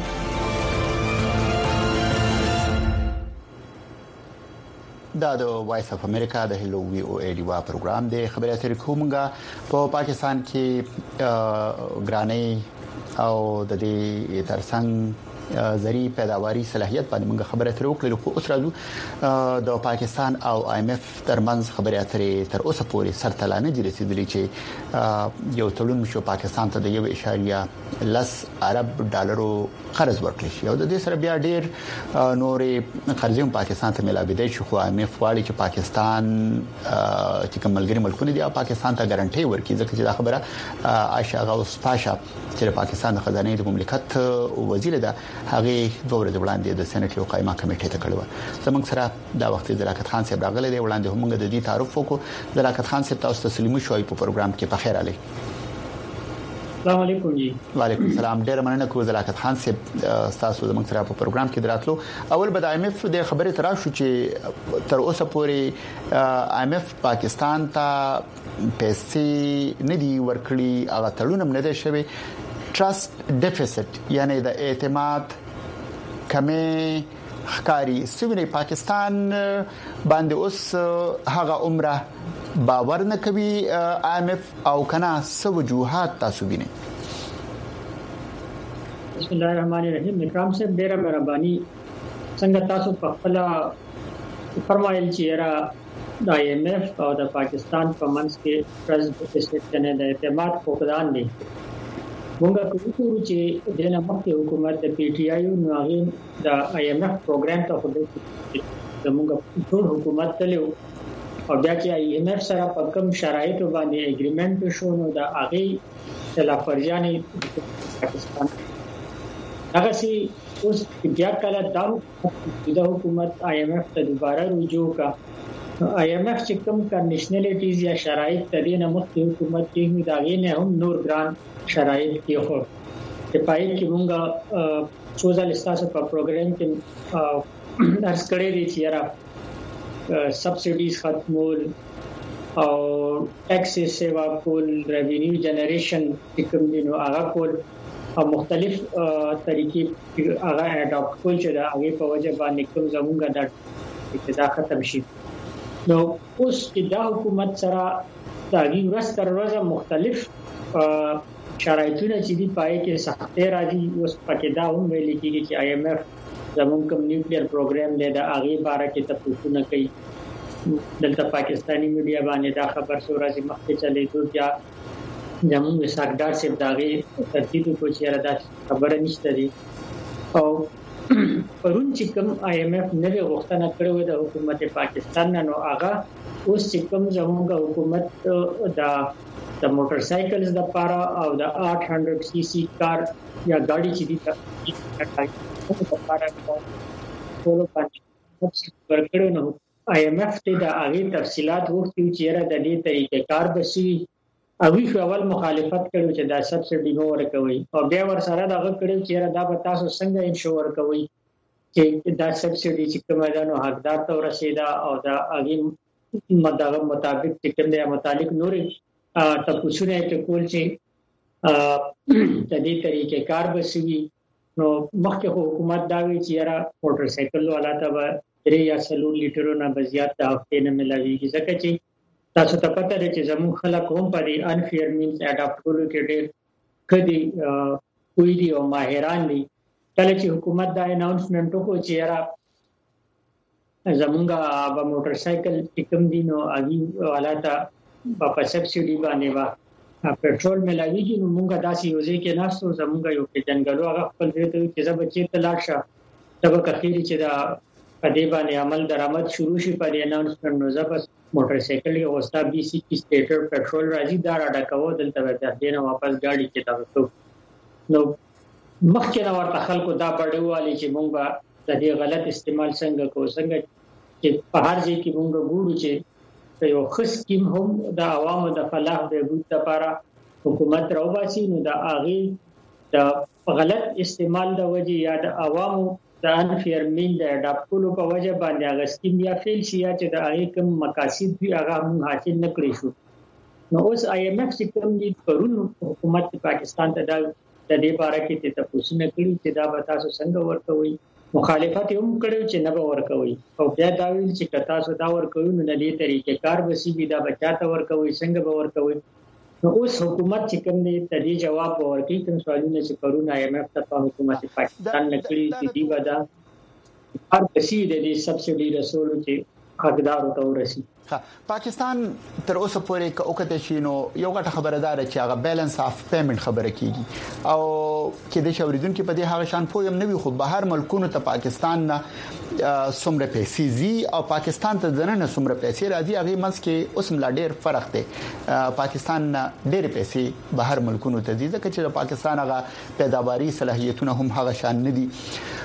دا د وایس اف امریکا د هلو وی او ای ډیوا پروګرام دی. خبرې اترې کومګه په پاکستان کې ګرانۍ او د دې ترڅنګ زری پیداواري صلاحيت باندې موږ خبرې اترې وکړو. خو اوس راځو د پاکستان او آی ایم ایف ترمنځ خبرې اترې تر اوسه پورې سرتلانه دي رسیدلې چې یو تړون شو پاکستان ته د یو اشاریه لس ارب ډالرو قرض ورکړي شي او د دې سره بیا ډېر نورې قرضې پاکستان ته ملاوي دي چې خو آی ایم ایف واړي چې پاکستان چې کوملګری ملکونه دي او پاکستان ته ګارانټي ورکړي ځکه چې دا خبره عائشہ غوث پاشا چې پاکستان د خزانه د مملکت وزیر ده هغه دوه ورځې وړاندې د سېنات یو قائمه کمیټه ته کړو. زموږ سره دا وخت زلاکت خان صاحب راغلی دی وړاندې هم موږ د دې تعارف وکړو. زلاکت خان صاحب تاسو ته سلام شوي په پروګرام کې په خیر علي. السلام علیکم جی. وعلیکم السلام. ډیر مننه کوم زلاکت خان صاحب تاسو زموږ سره په پروګرام کې دراتلو. اول به د آی ایم ایف د خبرې تر شو چې تر اوسه پورې آی ایم ایف پاکستان ته پیسې نه دی ورکړي او تړون نه دی شوی. ټرست ډیفیسټ یعنی د اعتماد کمې ښکاری سوینه پاکستان باندې اوس هغه عمره باور نه کوي آی ایم ایف او کنا سو وجوهات تاسو وینئ. بسم الله الرحمن الرحیم. اکرام صاحب ډیره مهرباني څنګه تاسو په خپل فرمایل چې را د آی ایم ایف او د پاکستان په منځ کې ټرست ډیفیسټ نه د اعتماد فقدان دی. موږ کوو چې د نړۍ حکومت د پی ټی آی نو هغه د آی ایم ایف پروګرام ته خو د موږ ټول حکومت تلو او بیا چې آی ایم ایف سره په کوم شرایطو باندې اګریمنت شو نو د هغه خلافرجاني پاکستان هغه سي اوس بیا کله دا د حکومت آی ایم ایف ته دوباره رجوع کا آی ایم ایف چې کوم کنډیشنلیټیز یا شرایط تدې نه مخکې حکومت کې دا نه هم نور ګران شرایط کې خو په پای کې مونږه څوځل استاسو په پروګرام کې درس کړی دي چې را سبسیډیز ختمول او ټیکسز سیوا کول ریوینیو جنریشن کوم دي نو هغه کول او مختلف طریقې هغه اډاپټ کول چې دا هغه په وجه باندې کوم زمونږه د ابتدا ختم شي. نو اوس چې دا حکومت سره دا ورځ تر ورځې مختلف شرایطونه چې دی پای کې سختې راځي. اوس پکې دا هم ویل کېږي چې آی ایم ایف زموږ کوم نیوکلیر پروګرام دی دا هغه باره کې تاسو نه کوي. دلته پاکستانی میډیا باندې دا خبر سو راځي مخکې چلے ته بیا زموږ وساګدار صاحب داغه ترتیب کو چې را دا خبره نشته دي او پرون چې کوم آی ایم ایف نه غوښتنه کړې د حکومت پاکستان نو هغه اوس چې کوم زموږ حکومت دا د موټر سایکلز د پارا او د آठ सौ سی سی کار یا ګاډي چې دي په پارا ټول باندې ورکړو نو آی ایم ایف ته د هغه تفصيلات وختي چې را د دې طریقې کار بسي اوی خو اول مخالفت کړو چې دا سبسيډي نو ورکوي او بیا ور سره دا کړو چې دا به تاسو څنګه انشور کوي چې دا سبسيډي چې کوم ده نو حقدار ته ورسیدا او دا اغي مدغه مطابق چې کوم دی متعلق نورې تاسو نه ته کول چې د دې طریقې کار بسوي نو مخکې حکومت دا وی چې را موټر سایکل والا ته به درې یا څلور لیټرونه به زیات د هفته نه ملويږي ځکه چې تاسو ته پته لري چې زموږ خلک هم په دې انفیر مینز اډاپټ کولو کې ډېر کدي کوی دي او ماهران دي کله چې حکومت دا اناونسمنت وکړي چې را زمونږه به موټر سایکل ټیکم دي نو اغي والا ته په سبسيډي باندې وا پېټرول ملاويږي نو موږ داسې یو ځای کې ناستو زمونږه یو کې جنگلو هغه خپل دې ته چې زب چې تلاشه تبه کثیر چې دا په دې باندې عمل درآمد شروع شي په دې اناونسمنت نو زب موټر سایکل یو وستا بي سي کی سټیټر پېټرول راځي دا راډا کوو دلته به دې نه واپس گاډي کې تاسو نو مخکې نو ورته خلکو دا بډوالي چې موږ د دې غلط استعمال څنګه کو څنګه چې په هر ځای کې موږ ګورو چې یو خص کیم هم د عوامو د فلاح د بوت لپاره حکومت راوباسي نو د اغي د غلط استعمال د وجې یا د عوامو د انفیر مین د اډاپټولو په وجه باندې هغه سکیم یا فیل شي یا چې د اغي کوم مقاصد وی هغه موږ حاصل نکړی شو نو اوس آی ایم ایف سکم دي پرون حکومت پاکستان ته د دې باره کې تاسو نه کړی چې دا به تاسو څنګه ورکوي مخالفت هم کړو چې نه به ورکوي او بیا دا ویل چې تاسو دا ورکوي نو د دې طریقې کار وسی بي دا بچاته ورکوي څنګه به ورکوي نو اوس حکومت چې کوم دې ته دې جواب ورکړي کوم سوالونه چې پرون آی ایم ایف ته حکومت پاکستان نه کړی چې دی ودا هر کسي د دې سبسيډي رسول چې حقدار او ورسي پاکستان تر اوسه پورې کوکته شینو یو غټه خبردار چې هغه بیلانس اف پیمنٹ خبره کیږي او کې د شوریدونکو په دې هغه شان پویم نوي خو بهر ملکونو ته پاکستان نه سمره پیسې زی او پاکستان ته ځننه سمره پیسې راځي هغه منځ کې اوس ملا ډېر فرق دی پاکستان ډېر پیسې بهر ملکونو ته ځي ځکه چې د پاکستان هغه پیداواري صلاحیتونه هم هغه شان نه دي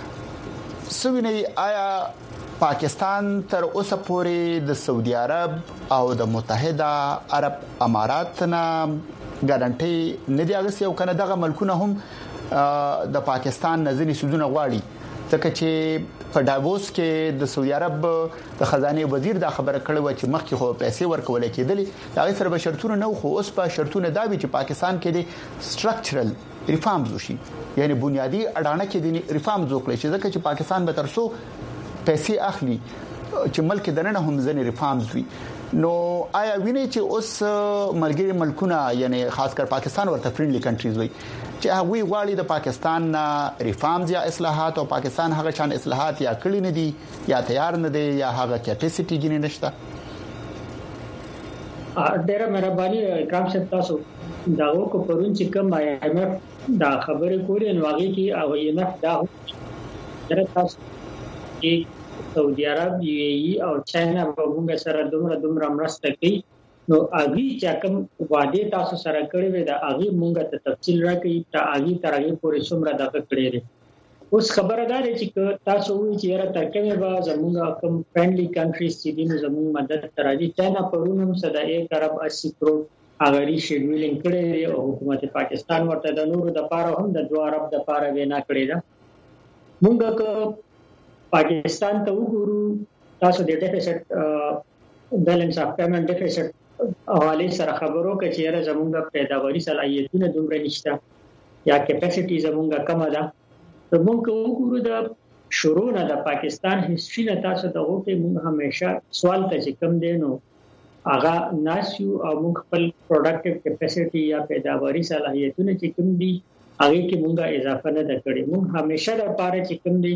سوینه آیا پاکستان تر اوسه پورې د سعودي عرب او د متحده عرب امارات نه ګارانټي نه دی اغسي او کنه دغه ملکونه هم د پاکستان نظری سودونه غواړي ځکه چې په داووس کې د سعودي عرب د خزانه وزیر دا خبره کړې و چې مخکې خو پیسې ورکول کېدلې دا غي سره به شرطونه نو خو اوس په شرطونه دا وی چې پاکستان کې د سټرکچرل ریفارمز وشي یعنی بنیادی اډانه کې د ریفارمز وکړي چې ځکه چې پاکستان به ترسو پیسې اخلي چې ملک دنه هم ځنې ریفارمز وي نو آیا ویني چې اوس ملګری ملکونه یعنی خاص کر پاکستان ورته فرندلی کنټریز وي چې هغه غواړي د پاکستان ریفارمز یا اصلاحات او پاکستان هغه شان اصلاحات یا کړی نه دي یا تیار نه دي یا هغه کیپاسټي جنې نشته ډیره مهرباني اکرام صاحب تاسو دا وکړو پرون چې کوم آی ایم ایف دا خبره کولې نو هغه کې او آی ایم ایف دا تاسو کې سعودي عرب یو ای ای او چاینا په موږ سره دومره دومره مرسته کوي نو اغي چې کوم وعده تاسو سره کړی وي دا اغي موږ ته تفصیل راکړي ته اغي ترغه پورې څومره دغه کړی دی اوس خبردار چې تاسو وی چې را ترکمه با زموږ کوم فرندلی کنټریز چې دین زموږ مدد ترازی چاینا پرونم صدا یک ارب اسی کروڑ اغری شیډولینګ کړی او حکومت پاکستان ورته د نورو د پاره هم د دوه ارب د پاره وینا کړی دا موږ پاکستان ته وګورو تاسو د ډیفیسټ بیلانس اف پیمنٹ ډیفیسټ حواله سره خبرو کې چې را زمونږ پیداواري صلاحیتونه دومره نشته یا کیپاسټي زمونږ کم ده نو موږ وګورو د شروع نه د پاکستان هیستوري نه تاسو ته وګورئ موږ همیشه سوال ته چې کم دی نو هغه ناسیو او موږ خپل پروډکټیو کیپاسټي یا پیداواري صلاحیتونه چې کم دي هغه کې موږ اضافه نه کړې موږ همیشه د پاره چې کم دي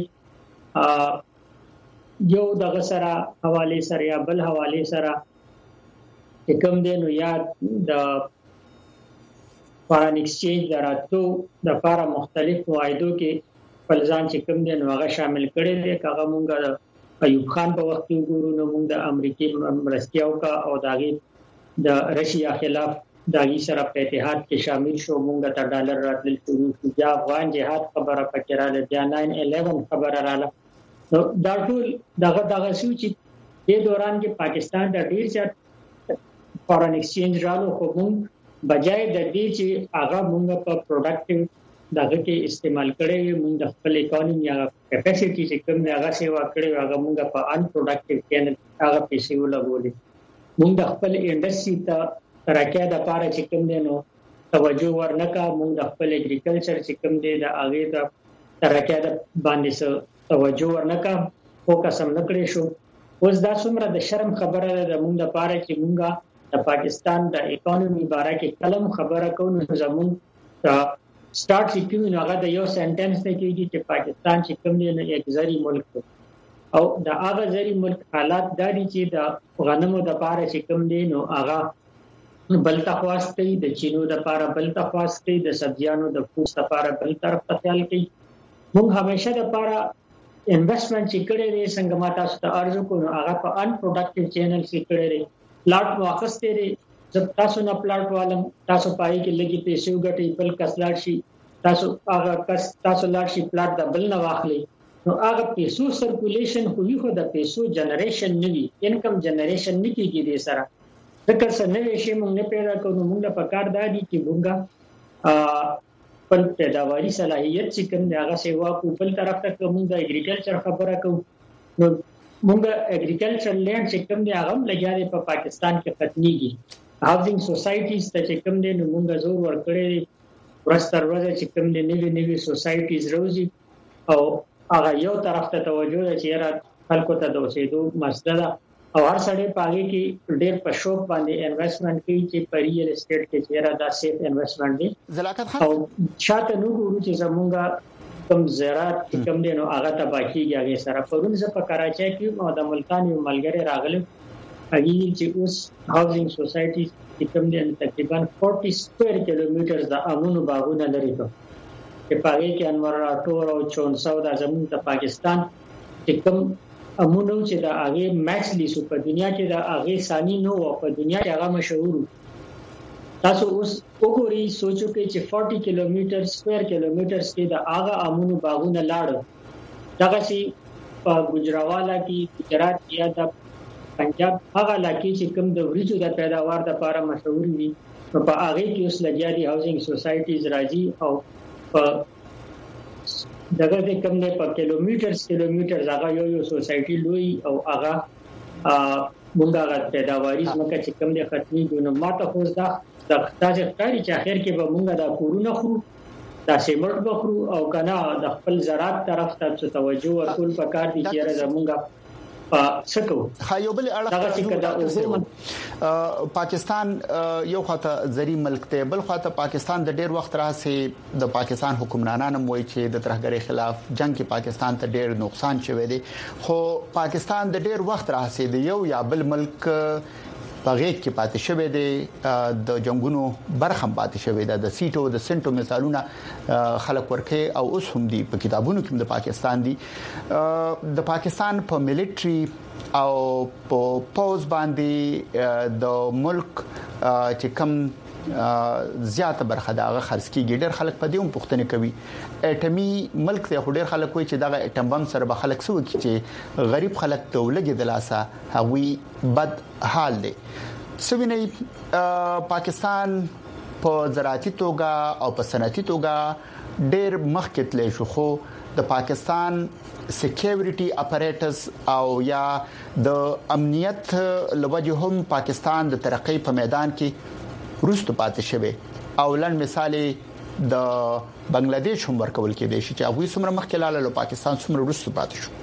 یو دغه سره حواله سره یا بل حواله سره کوم دی نو یا د فارن ایکسچینج دراتو د لپاره مختلف معاهدو کې فلزان چې کوم دی نو هغه شامل کړي دي هغه مونږ ایوب خان په وخت کې ګورو نو مونږ د امریکای مرستیاو کا او داغي د رشیا خلاف داغي سره په اتحاد کې شامل شو مونږ ته ډالر راتل شروع شو یا افغان جهاد خبره پکې رااله بیا ناین الیون خبره رااله نو دا ټول دغه دغه شو چې د دوران کې پاکستان د ډیر زیات فارن ایکسچینج رالو خو موږ بجای د دې چې هغه موږ په پروډکټیو دغه کې استعمال کړي موږ د خپل اکانومي هغه کیپاسټي چې کوم هغه سیوا کړي هغه موږ په ان پروډکټیو چینل هغه پیسې ولګولې موږ د خپل انډستری ته ترکیه د پاره چې کوم دی نو توجه ورنکا موږ د خپل اګریکلچر چې کوم دی د هغه د ترکیه د باندې سره توجه ورنکا فوکس هم نکړې شو اوس دا څومره د شرم خبره ده موږ د پاره چې موږ د پاکستان د اکانومي باره کې کلم خبره کوو زموږ سٹارټ چې کوم هغه د یو سنټنس نه کېږي چې پاکستان چې کوم دی نه یک زری ملک او د هغه زری ملک حالات دا دي چې د غنمو د پاره چې کوم دی نو هغه بل تخواستي د چینو د پاره بل تخواستي د سبزیانو د پوست لپاره بل طرف ته خیال کوي موږ همیشه د پاره انویسټمنٹ چې کړی دی څنګه ما تاسو ته ارزو کوو هغه په ان پروډکټیو چینل کې کړی دی پلاټ واخستې دی جب تاسو نه پلاټ والم تاسو پای کې لګي پیسې وګټي بل کس لاړ شي تاسو هغه کس تاسو لاړ شي پلاټ د بل نه واخلي نو هغه پیسو سرکولیشن خو یو د پیسو جنریشن نوي انکم جنریشن نه کیږي د سره ځکه څه نوې شي موږ نه پیدا کوو موږ په کار دادي چې موږ خپل پیداواري صلاحيت چې کوم هغه سیوا کو بل طرف ته موږ د اګریکلچر خبره کوو نو موږ اګریکلچر لینډ چې کوم دی هغه لګیاري په پاکستان کې ختميږي هاوسنګ سوسایټیز ته چې کوم دی نو موږ زور ورکړی ورستر ورځ چې کوم دی نوې نوې سوسایټیز روزي او هغه یو طرف ته توجه چې را خلکو ته د اوسېدو مسله او هر سړی پاګه کې ډېر په شوق باندې انویسټمنټ کوي چې په ریل اسټیټ کې چیرې دا سیف انویسټمنټ دی زلاکت خان او شاته نو ګورو چې زمونږه کوم زراعت کوم دی نو هغه تباکیږي هغه سره پرون زه په کراچۍ کې او د ملتان یو ملګری راغلی هغه چې اوس هاوسنګ سوسایټي کوم دی تقریبا چالیس سکوير کیلومتر د امونو باغونه لري ته په پاره کې انور راټور او چونسو د زمون ته پاکستان چې کوم امونو چې د هغه میکس لیسو په دنیا کې د هغه ثاني نو په دنیا کې هغه مشهور تاسو اوس وګورئ سوچو کې چې چالیس کیلومتر سکوير کیلومتر کې د هغه امونو باغونه لاړ دغه شي په ګجراوالا کې ګجرات یا د پنجاب هغه علاقې چې کوم د ورجو د پیداوار د لپاره مشهور دي په هغه کې اوس لګیاري هاوسنګ سوسایټیز راځي او په دغه د کوم نه په کیلومترز کیلومتر هغه یو یو سوسایټي لوی او هغه مونږه پیداواري زمکه چې کوم نه ختمي ګونه ماته خو دا د تاسو ښکاری چې اخر کې به مونږه دا کورونه خو دا سیمرټ بخرو او کنه د خپل زراعت طرف ته توجه ورکول پکار دي چې زمونږه سکو خایوبل اړه پاکستان یو خاطه زری ملک ته بل خاطه پاکستان د ډیر وخت راځي د پاکستان حکمرانانو موي چې د ترهګری خلاف جنگ کې پاکستان ته ډیر نقصان شوی دی خو پاکستان د ډیر وخت راځي د یو یا بل ملک پغې کې پاتې شوی دی د جنگونو برخم پاتې شوی دی د سیټو د سنټو مثالونه خلک ورکه او اوس هم دی په کتابونو کې د پاکستان دی د پاکستان په ملټري او په پوز باندې د ملک چې کم زیاته برخه دغه خرڅ کیږي ډېر خلک په دې هم پوښتنه کوي اټمي ملک ته ډېر خلک کوي چې دغه اټم بم سره به خلک سو کی چې غریب خلک ته ولګي دلاسه هغوی بد حال دی سوینه پاکستان په زراعتي توګه او په صنعتي توګه ډېر مخکې تللی شو خو د پاکستان سکیورټي اپریټس او یا د امنیت لوجه هم پاکستان د ترقۍ په میدان کې روستو پاتې شوی او لن مثال د بنگلاديش هم ورکول کېدی چې هغه څومره مخکې لاله پاکستان څومره روستو پاتې شو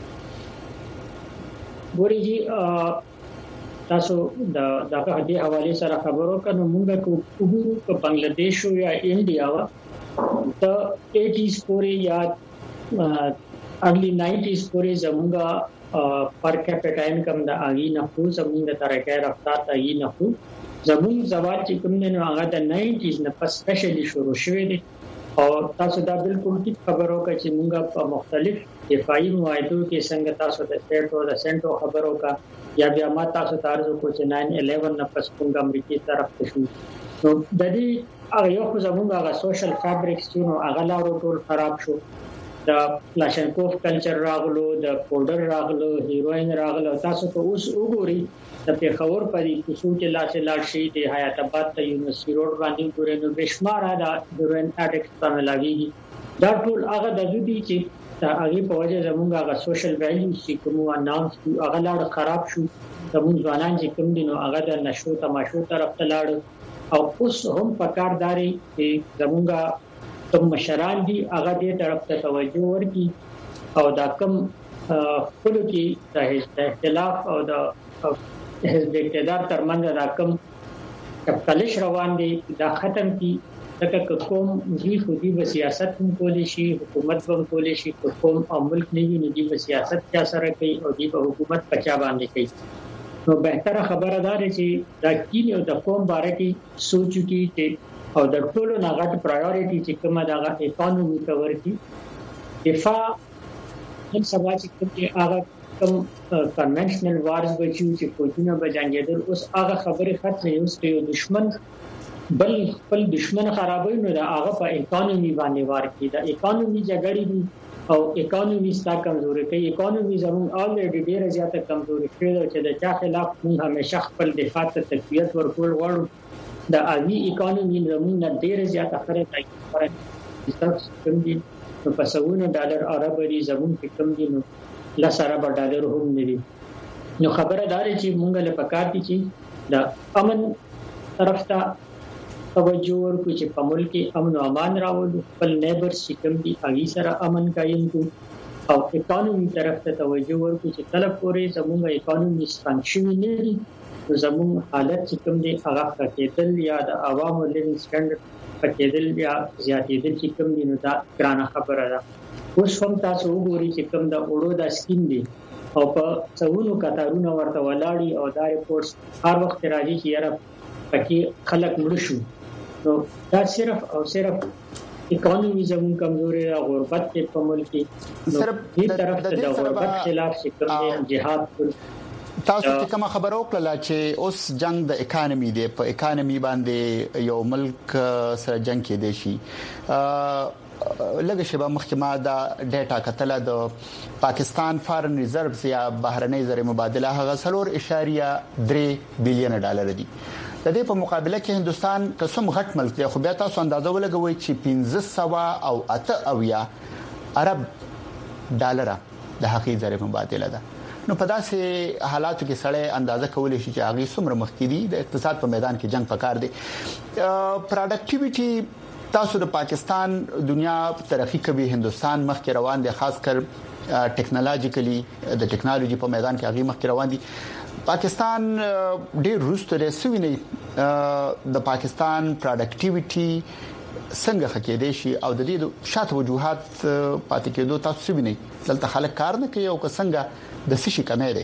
ګوري تاسو د دغه دې حواله سره خبرو کنه مونږ کو وګورو په بنگلاديش یا انډیا وا د ایټیز پورې یا ارلی ناینټیز پورې زمونږه پر کیپټا انکم د اغي نه خو زمونږه ترکه رفتار ته یې نه خو زمون زوال چې کوم نه هغه د ناینټیز نه پس سپیشلی شروع شوی دی او تاسو دا بالکل ټیک خبرو کا چې موږ په مختلف دفاعي معاهدو کې څنګه تاسو د سټیټ او د سنټرو خبرو کا یا بیا ما تاسو تاسو کو چې ناین الیون نه پس کوم امریکای طرف ته شو نو د دې هغه یو خو زموږ هغه سوشل فابریکس چې نو هغه لارو ټول خراب شو د کلاشنکوف کلچر راغلو د پودر راغلو هیروین راغلو تاسو ته اوس وګورئ د پیښور په دې کوڅو کې لاس لاړ شي د حیات آباد ته یونیورسيټي روډ باندې ګورې نو بشمار دا ډورن اډکټ په ملاويږي دا ټول هغه د دوی چې دا هغه په وجه زموږ هغه سوشل ویلیوز چې کوم اناونس هغه لاړ خراب شو زموږ ځوانان چې کوم دي نو هغه د نشو تماشو طرف ته لاړ او اوس هم په کارداري چې زموږ کوم مشران دي هغه دې طرف ته توجه ورکړي او دا کوم خپل کې د اختلاف او د حزب اقتدار ترمنځ دا کوم کپتالش روان دي دا ختم کی لکه کوم دی خو دی په سیاست هم کولې شي حکومت هم کولې شي کوم او ملک نه وي دی په سیاست کیا سره کوي او دی په حکومت پچا باندې کوي نو بهتره خبره ده چې دا کین او د قوم باره کې سوچ کی چې او د ټولو نغټ پرایورټي چې کومه دا اکانومي کور کی دفاع هم سبا چې هغه کوم کنونشنل وارز بچو چې فوجونه بجنګیدل اوس هغه خبره ختمه اوس یو دشمن بل خپل دشمن خرابوي نو دا هغه په اکانومي باندې وار کی دا اکانومي جګړې دي او اکانومي ستا کمزوري کوي اکانومي زموږ الریډي ډیره زیاته کمزوري کړې چې د چا خلاف موږ همیشه خپل دفاع ته تقویت ورکول غواړو دا اوی اکانومي زموږ نه ډیره زیاته خره کوي چې کوم دي په پسونه ډالر عرب لري زموږ کوم دي نو لسره به ډالر هم ندي نو خبره دار چې مونږ له پکار دي چې د امن طرف ته توجه ورکړو چې په ملک کې امن او امان راوړو خپل نیبرز چې کوم دي هغه سره امن قائم کړو او اکانومي طرف ته توجه ورکړو چې کله پورې زموږ اکانومي ستنشي نه دي زموږ حالت چې کوم دي هغه کېدل یا د عوامو لیوینګ سټانډرډ کېدل یا زیاتېدل چې کوم دي نو دا ګرانه خبره ده اوس هم تاسو وګورئ چې کوم د اورو د سکیم دي او په څونو کتارونه ورته ولاړی او دا ریپورتس هر وخت راځي چې یاره پکې خلک مړ شو نو دا صرف او صرف اکانومي زموږ کمزوري او غربت په ملک کې نو دې طرف ته د غربت خلاف چې کوم جهاد تاسو چې کوم خبر وکړه چې اوس جنگ د اکانومي دی په اکانومي باندې یو ملک سره جنگ کې دی شي لږ شی به محکمه دا ډیټا کتله د پاکستان فارن ریزروز یا بهرنۍ زر مبادله هغه څلور اشاریه درې بلین ډالر دي د دې په مقابله کې هندستان قسم غټ ملک دی خو بیا تاسو اندازه ولګوي چې پنځه سوه او اته اویا عرب ډالر د حقیقي زر مبادله ده نو په داسې حالاتو کې سړی اندازه کولای شي چې هغه څومره مخکې دي د اقتصاد په میدان کې جنگ پکار دي پروډکټیویټي تاسو د پاکستان دنیا ترقی کوي هندستان مخکې روان دي خاص کر ټیکنالوژیکلی د ټیکنالوژي په میدان کې هغه مخکې روان دي پاکستان ډېر روسته دی سوینه د پاکستان پروډکټیویټي څنګه خکېدې شي او د دې شاته وجوهات پاتې کېدو تاسو سوینه دلته خلک کار نه کوي او که څنګه د سشي کمې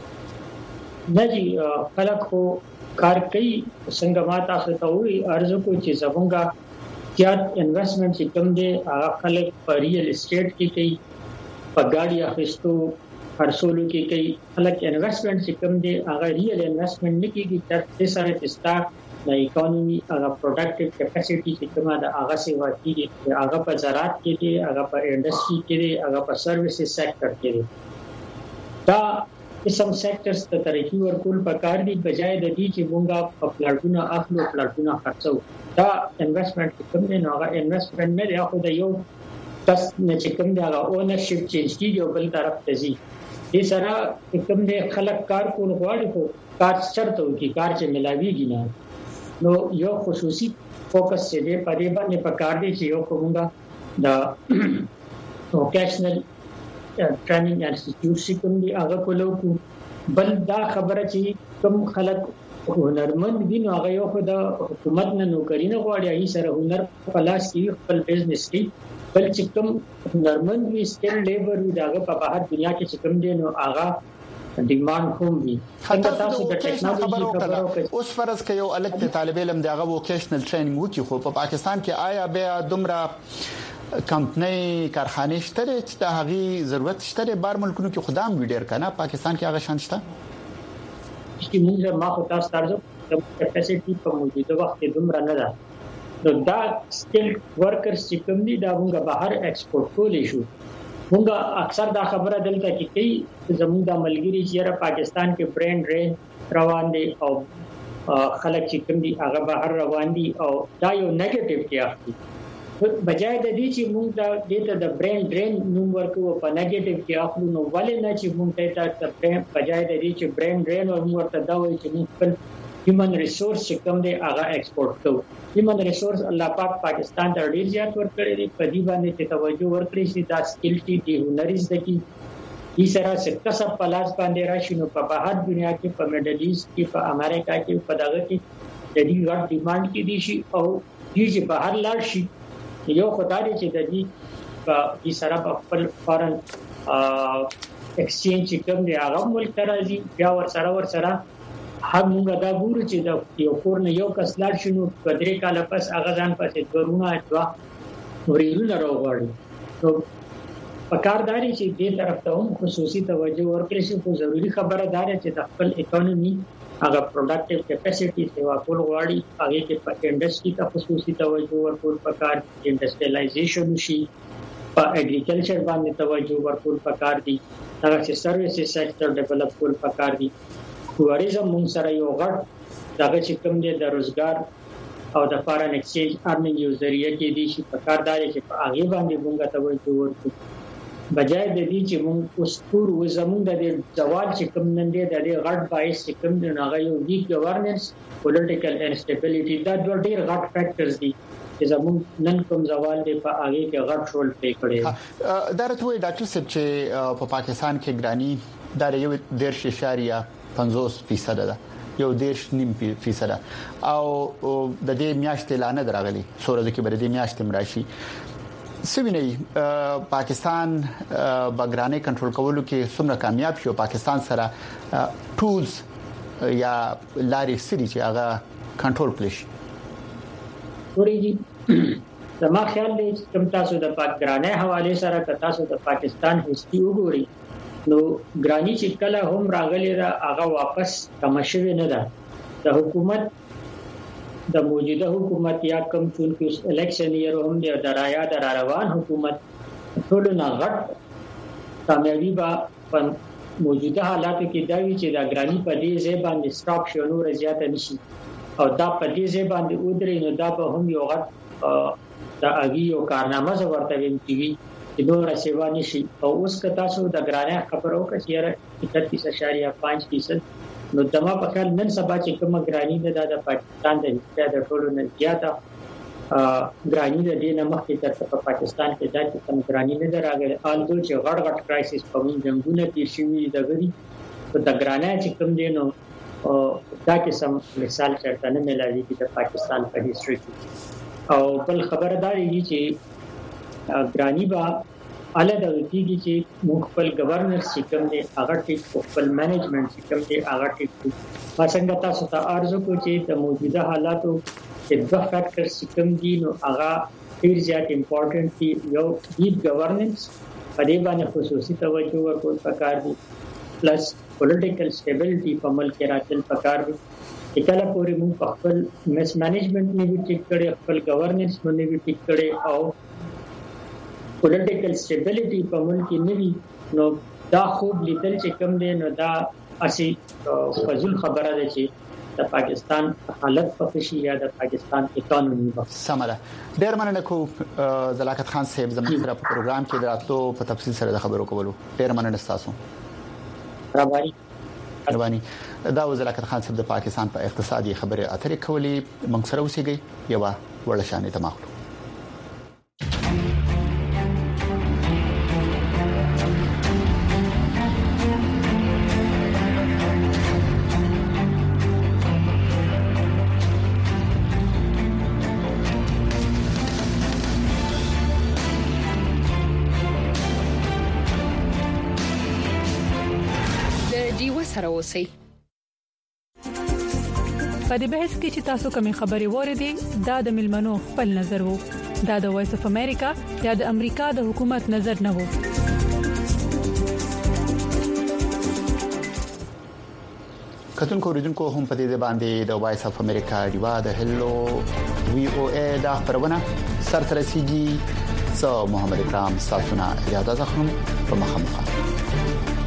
دي نه جی خلک خو کار کوي څنګه ما تاسو ته وی ارزو کو چې زمونږه زیات انویسټمنٹ چې کوم دي هغه خلک په ریل اسټیټ کې کوي په ګاډي اخیستو خرڅولو کې کوي خلک انویسټمنٹ چې کوم دي هغه ریل انویسټمنٹ نه کیږي تر سره چې سٹارټ د اکانومي هغه پروډکټیو کیپاسټي چې کومه د هغه سیوا کیږي هغه په زراعت کې دي هغه په انډستری کې دي هغه په سرویسز سېکټر کې دي دا قسم سېکټرز ته ترقی ورکول پکار دي بجای د دې چې مونږه په پلاټونه اخلو پلاټونه خرڅو دا انویسټمنٹ کوم دی نو هغه انویسټمنٹ نه دی خو د یو تاسو نه چې کوم دی هغه اونرشپ چینج کیږي بل طرف ته ځي دې سره کوم دی خلک کار کول غواړي خو کار چرته وکي کار چې ملاويږي نه نو یو خصوصي فوکس چې دی په دې باندې پکار دی چې یو کومه دا ووکیشنل ټریننګ انسټیټیوټ کوم دی هغه کولو بل دا خبره چې کوم خلک هنرمند دي نو هغه یو خدای حکومت نه نوکری نه غواړي هغه سره هنر په لاس کې خپل بزنس کې بل چې کوم هنرمند وي سکل لیبر وي داغه په بهر دنیا کې چې کوم دي نو هغه ډیماند کوم وي څنګه تاسو د ټیکنالوژي خبرو کوي اوس فرض کړئ یو الګ طالب علم دغه ووکیشنل ټریننګ وکړي خو په پاکستان کې آیا به دومره کمپنۍ کارخانه شته چې د هغه ضرورت شته بار ملکونو کې خدام ویډر کنه پاکستان کې هغه شان شته چې موږ ما خو تاسو تاسو د کیپاسټي په موجوده وخت کې دومره نه ده نو دا سکل ورکرز چې کوم دي دا موږ بهر ایکسپورټ کولای شو مونږه اکثر دا خبره دلته کې کوي زموږ د ملګری چې پاکستان کې برین ډرین روان دي او خلک چې کوم دي هغه بهر روان دي او دا یو نیگیټیو کې اخلي بجای د دې چې موږ د دې د برین ډرین نوم ورکو په نیگیټیو کې اخلو نو ولې نه چې موږ ته د برین بجای د دې چې برین ډرین او موږ ورته دا وایي چې موږ خپل هیومن ریسورس چې کوم دی هغه ایکسپورټ کوو هیومن ریسورس الله پاک پاکستان ته ډیر زیات ورکړي دي په دې باندې چې توجه ورکړي چې دا سکل ټي دی هنرز دي دې سره څه کسب پلاس باندې راشي نو په بهر دنیا کې په میډل ایست کې په امریکا کې په دغه کې د دې غټ ډیماند کې دي شي او دې چې بهر لاړ شي یو خدای چې د دې په دې سره په خپل فارن ایکسچینج کوم دی هغه ملک راځي بیا ور سره ور سره هم موږ دا ګورو چې د یو کور نه یو کس لاړ شنو په درې کال پس هغه ځان پسې ورونه اتوا ورېلونه راوغړي نو پکارداري چې دې طرف ته هم خصوصي توجه ورکړي شي خو ضروری خبره ده چې د خپل اکانومي هغه پروډکټیو کیپاسټي سیوا کول غواړي هغه کې په انډستری ته خصوصي توجه ورکول پکار انډستریالایزیشن شي په اګریکلچر باندې توجه ورکول پکار دي هغه چې سرویسز سېکټر ډیولپ کول پکار دي ټوریزم مونږ سره یو غټ دغه چې کوم دی د روزګار او د فارن ایکسچینج ارننګ یو ذریعہ کې دي چې په کار داري چې په هغه باندې مونږ ته توجه ورکړو بجای د دې چې مونږ اوس ټول و زمونږ د زوال چې کوم نن دی د دې غټ باعث چې کوم دی هغه یو ویک ګورننس پولیټیکل انسټیبিলিټي دا ډېر غټ فیکټرز دي چې زمونږ نن کوم زوال دی په هغه کې غټ رول پلی کړی دا راته وایي ډاکټر صاحب چې په پاکستان کې ګرانی دا یو ډېر ششاریا پنځوس فیصد ده یو دیش نیم فیصد او د دې میاشتې لانه دراغلي سورزه کې بر دې میاشتې مراشي سوینه پاکستان بګرانه کنټرول کولو کې څومره کامیاب شو پاکستان سره ټولز یا لارې سری چې هغه کنټرول کړی ورېږي زما خیال دی چې کوم تاسو د پاکستانه حواله سره که تاسو د پاکستان هیستوري وګورئ نو ګرانی چې کله هم راغلی را هغه واپس کم شوی نه ده د حکومت د موجوده حکومت یا کم چون کې الیکشن یې هم د درایا در روان حکومت ټول نه غټ کامیابی با په موجوده حالاتو کې دا وی چې د ګرانی په دې ځای باندې سټاپ شو نو زیات نشي او دا په دې ځای باندې ودرې نو دا به هم یو غټ د اغي یو کارنامه ورته ویم چې چې دوه سیوا نشي او اوس که تاسو د ګرانه خبرو کې چیرې اکتیس اشاریه پنځه فیصد نو دما په خیال نن سبا چې کوم ګرانی ده د پاکستان د د ټولو نه زیاته ګرانی د دې نه مخکې تر په پاکستان کې د کوم ګرانی نه راغلی آلدو چې غړ غړ کرایسس په موږ جنگونه تیر شوي د غري په د ګرانه چې کوم دی نو دا کې سم مثال چرته نه ملایي د پاکستان په هیستوري کې او بل خبرداري دي چې ګرانی با اله د ویږي چې مخبل گورنر سیستم دی هغه ټیک خپل مینجمنت سیستم دی هغه ټیک څنګه تاسو ته ارزو کو چې د موجوده حالاتو د دوه فیکټر سیستم دی نو هغه ډیر زیات امپورټنٹ دی یو ډیپ گورننس په دې باندې خصوصي توجه ورکول پکار دي پلس پولیټیکل سټیبিলিټي په ملک راتل پکار دي کله پورې موږ خپل مس مینجمنت نه وی ټیک کړي خپل گورننس نه وی ټیک کړي او پولیټیکل سټیبিলিټي په ملک کې نوي نو دا خوب لیدل چې کوم دی نو دا اسی فزول خبره ده چې د پاکستان حالت په شي یا د پاکستان اکانومي په سمره ډیر مننه کو زلاکت خان صاحب زموږ سره په پروګرام کې دراتلو په تفصیل سره د خبرو کولو ډیر مننه تاسو رابانی رابانی دا زلاکت خان صاحب د پاکستان په اقتصادي خبره اترې کولې موږ سره اوسېږي یو ورلشانې تماخلو سره اوسئ په دې بحث کې چې تاسو کومې خبرې وریدي دا د ملمنو خپل نظر وو دا د وایس اف امریکا یا د امریکا د حکومت نظر نه وو کتونکو اوریدونکو هم په دې باندې د وایس اف امریکا دیوا د هلو وی او ای دا خبرونه سرترسیږي زه محمد اکرام تاسو نه اجازه اخلم په مخه مخه